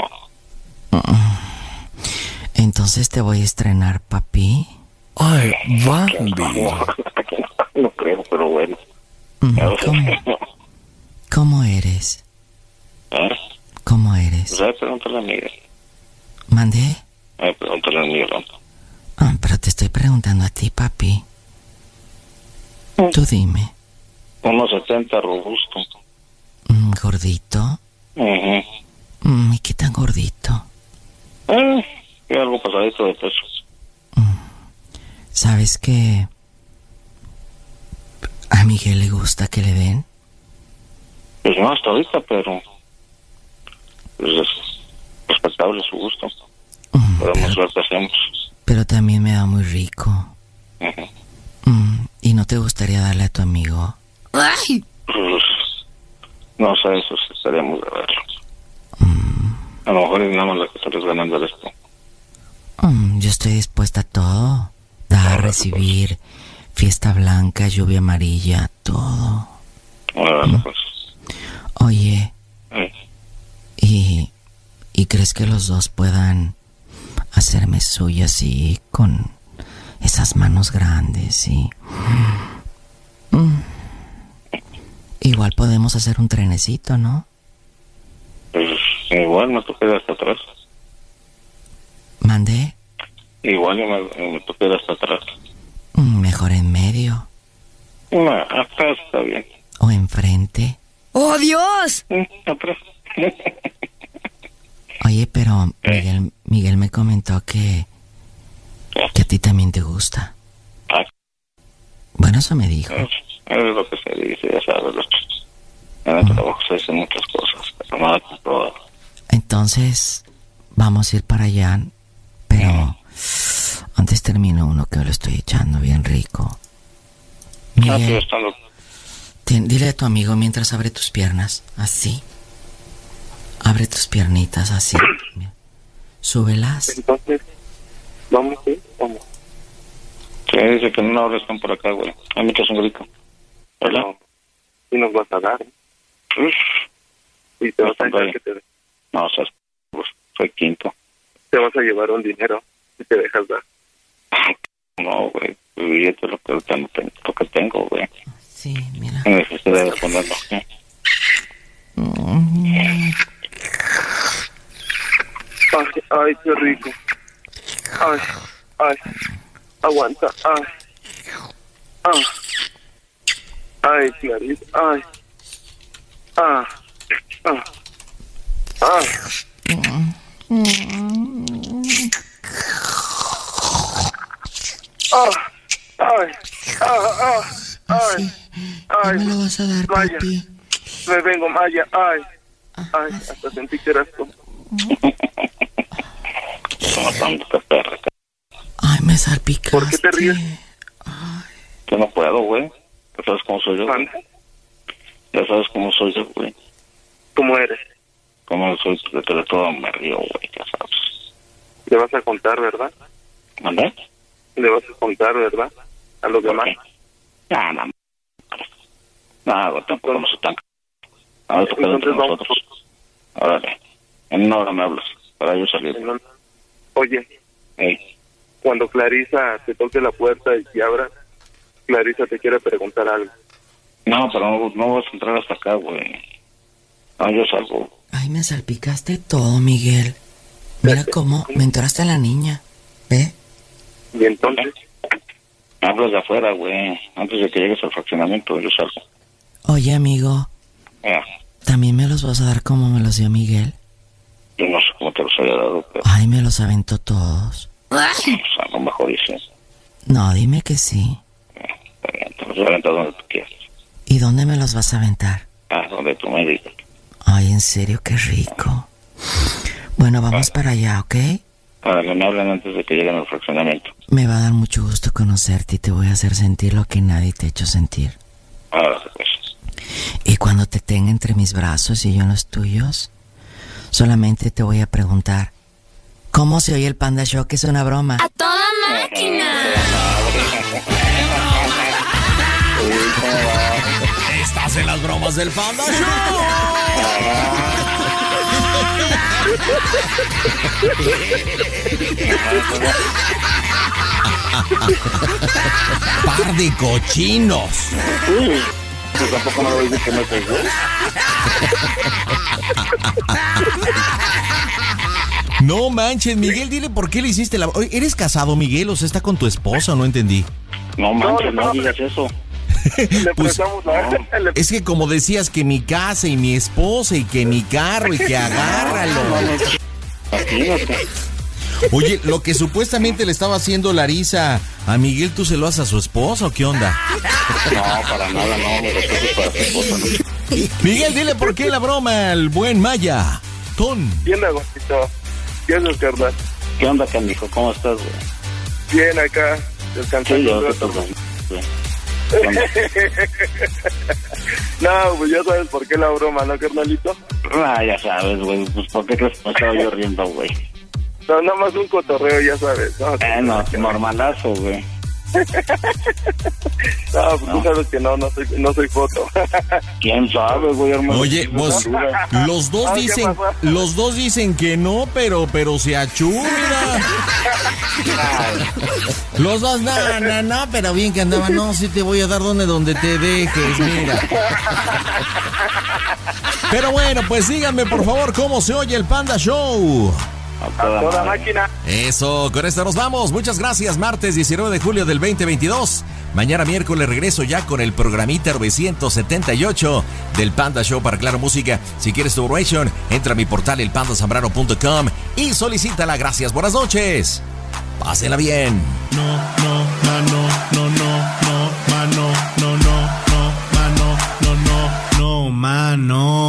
L: Entonces te voy a estrenar, papi.
C: Ay, Bambi. No creo, pero bueno.
L: ¿Cómo eres? ¿Cómo eres?
C: Pregúntale a Miguel.
L: ¿Mandé?
C: Pregúntale a Miguel.
L: Pero te estoy preguntando a ti, papi. Tú dime.
C: 1.70, robusto.
L: ¿Gordito? ¿Y qué tan gordito?
C: Algo pasadito de peso.
L: ¿Sabes que a Miguel le gusta que le den?
C: Pues no hasta ahorita, pero pues es respetable su gusto. Podemos ver qué hacemos.
L: pero también me da muy rico. ¿Y no te gustaría darle a tu amigo?
C: Pues, no sé, eso sí estaríamos de verlo. A lo mejor es nada más la que estás ganando de esto.
L: Yo estoy dispuesta a todo. Dar, recibir, fiesta blanca, lluvia amarilla, todo.
C: Pues.
L: Oye, ¿y crees que los dos puedan hacerme suya así con esas manos grandes y... Igual podemos hacer un trenecito, ¿no?
C: Pues igual me toqué hasta atrás.
L: ¿Mandé?
C: Igual me toqué hasta atrás.
L: Mejor en medio.
C: No, atrás está bien.
L: ¿O enfrente?
J: ¡Oh, Dios!
C: Atrás.
L: Oye, pero Miguel me comentó que a ti también te gusta. Bueno, eso me dijo.
C: Es lo que se dice, ya sabes. En el trabajo se dicen muchas cosas, pero nada comprobado.
L: Entonces, vamos a ir para allá, pero antes termino uno que lo estoy echando bien rico. Miguel, dile a tu amigo mientras abre tus piernas, así. Abre tus piernitas así. Súbelas.
C: Entonces, vamos, sí, vamos. Sí, dice que en una hora están por acá, güey. Hay mucho songrito. ¿Verdad?
G: Y nos vas a dar. Y te vas a dejar que te dé.
C: No, o sea, pues, soy quinto.
G: Te vas a llevar un dinero y te dejas dar.
C: No, güey. El billete es lo que tengo, güey.
L: Sí, mira.
C: Necesito de ponerlo aquí.
G: Ay, qué rico. Ay, aguanta. Ay, Clarita. Ay.
L: ¿Qué me lo vas a dar,
G: Maya,
L: papi?
G: me vengo, Maya. Ay, hasta sentí que eras tú.
L: Ay, me salpicaste.
G: ¿Por qué te ríes?
C: Yo no puedo, güey. Ya sabes cómo soy yo, güey. Ya sabes cómo soy yo, güey.
G: ¿Cómo eres?
C: Como soy, de todo me río, güey, ya sabes.
G: Le vas a contar, ¿verdad?
C: ¿Mandé?
G: Le vas a contar, ¿verdad? A los demás.
C: No, tampoco no soy tan... Ahora te quedas entre nosotros. Órale. En una hora me hablas, para yo salir.
G: Oye, cuando Clarisa te toque la puerta y te abra, Clarisa te quiere preguntar algo.
C: No, pero no vas a entrar hasta acá, güey. No, yo salgo.
L: Ay, me salpicaste todo, Miguel. Mira cómo me entraste a la niña. ¿Ve?
G: ¿Y entonces?
C: Hablas de afuera, güey. Antes de que llegues al fraccionamiento, yo salgo.
L: Oye, amigo. ¿También me los vas a dar como me los dio Miguel?
C: Yo no sé cómo te los haya dado, pero...
L: Ay, me los aventó todos.
C: O sea, a lo mejor dice.
L: No, dime que sí.
C: Te los aventa donde tú quieras.
L: ¿Y dónde me los vas a aventar?
C: Donde tú me digas.
L: Ay, en serio, qué rico. Bueno, vamos para allá, ¿ok?
C: Para que me hablen antes de que lleguen al fraccionamiento.
L: Me va a dar mucho gusto conocerte y te voy a hacer sentir lo que nadie te ha hecho sentir.
C: Pues.
L: Y cuando te tenga entre mis brazos y yo en los tuyos, solamente te voy a preguntar, ¿cómo se oye el Panda Show? Que es una broma.
E: ¡A toda máquina!
A: Estás en las bromas del Panda Show. Par de cochinos.
C: Pues tampoco me lo dice que me pegó.
A: No manches, Miguel, dile por qué le hiciste la... ¿Eres casado, Miguel? O sea, ¿está con tu esposa? No entendí.
C: No manches, no digas eso.
A: Pues, es que como decías que mi casa y mi esposa y que mi carro y que agárralo. Oye, lo que supuestamente le estaba haciendo Larisa a Miguel, ¿tú se lo haces a su esposa o qué onda?
C: No, para nada, no, me respeto para su esposa, ¿no?
A: Miguel, dile por qué la broma al buen Maya.
G: ¿Quién, Agostito? ¿Qué es, carnal?
C: ¿Qué onda, canijo? ¿Cómo estás, güey?
M: Bien, acá, descansando un rato. No, pues ya sabes por qué la broma, ¿no, carnalito?
C: Ah, ya sabes, güey, pues ¿por qué crees que me estaba yo riendo, güey?
M: No, nada más un cotorreo, ya sabes, ¿no?
C: No, normalazo, güey.
M: No, pues tú sabes que no soy foto.
C: ¿Quién sabe, güey, hermano?
A: Oye, vos, los dos dicen que no, pero se achura. Los dos, no, pero bien que andaban, no, sí te voy a dar donde te dejes, mira. Pero bueno, pues díganme por favor cómo se oye el Panda Show.
M: A toda máquina.
A: Eso, con esto nos vamos. Muchas gracias. Martes 19 de julio del 2022. Mañana miércoles regreso ya con el programita 978 del Panda Show para Claro Música. Si quieres tu donation, entra a mi portal elpandasambrano.com y solicítala. Gracias, buenas noches. Pásenla bien.
V: No, mano.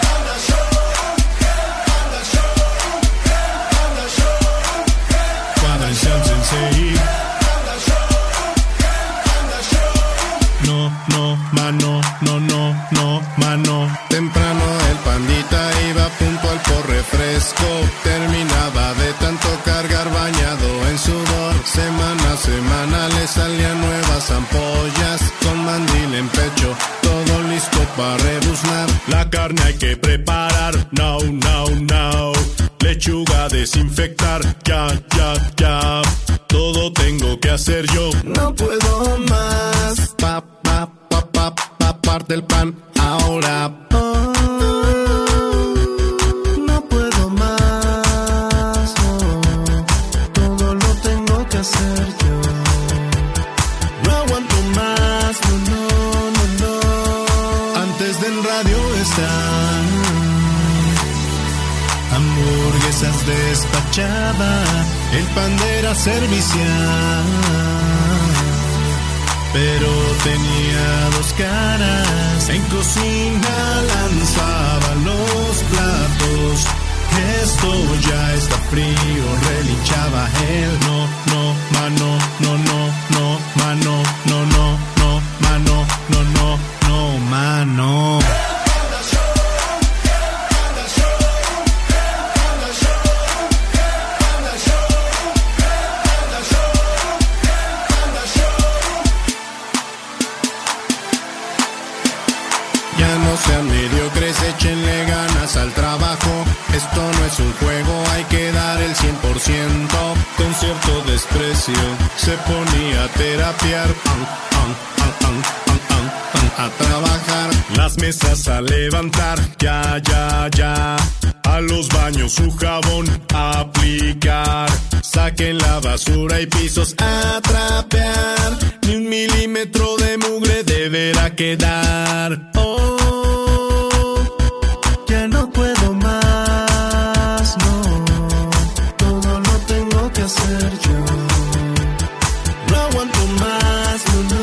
V: No, mano. Temprano el pandita iba puntual por refresco. Terminaba de tanto cargar bañado en sudor. Semana a semana le salían nuevas ampollas. Con mandil en pecho, todo listo para rebuznar. La carne hay que preparar, now. Lechuga desinfectar, ya. Todo tengo que hacer yo. No puedo más. Parte el pan ahora. No puedo más. Todo lo tengo que hacer yo. No aguanto más. No. Antes del radio están hamburguesas despachadas. El pan era servicial. Pero tenía dos caras. En cocina lanzaba los platos. Esto ya está frío, relinchaba él. No, mano. Sean mediocres, échenle ganas al trabajo. Esto no es un juego, hay que dar el 100%. Con cierto desprecio se ponía a terapiar, a trabajar. Las mesas a levantar, ya. A los baños su jabón a aplicar. Saquen la basura y pisos a trapear. Ni un milímetro de mugre deberá quedar. Ya no puedo más, no. Todo lo tengo que hacer yo. No aguanto más,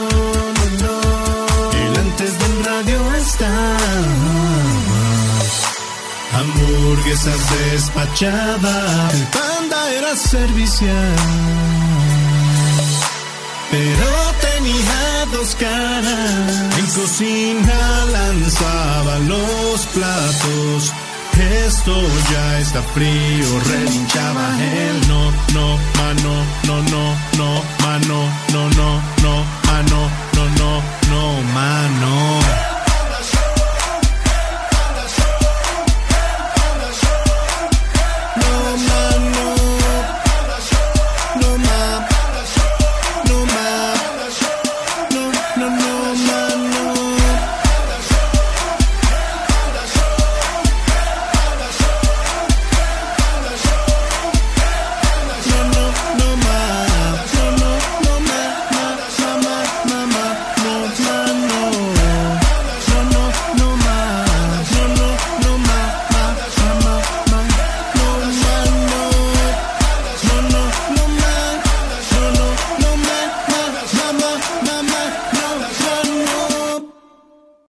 V: no. El antes del radio está. Hamburguesas despachadas. El panda era servicial. Pero tenía dos caras. En cocina lanzaba los platos. Esto ya está frío, relinchaba él. No, mano.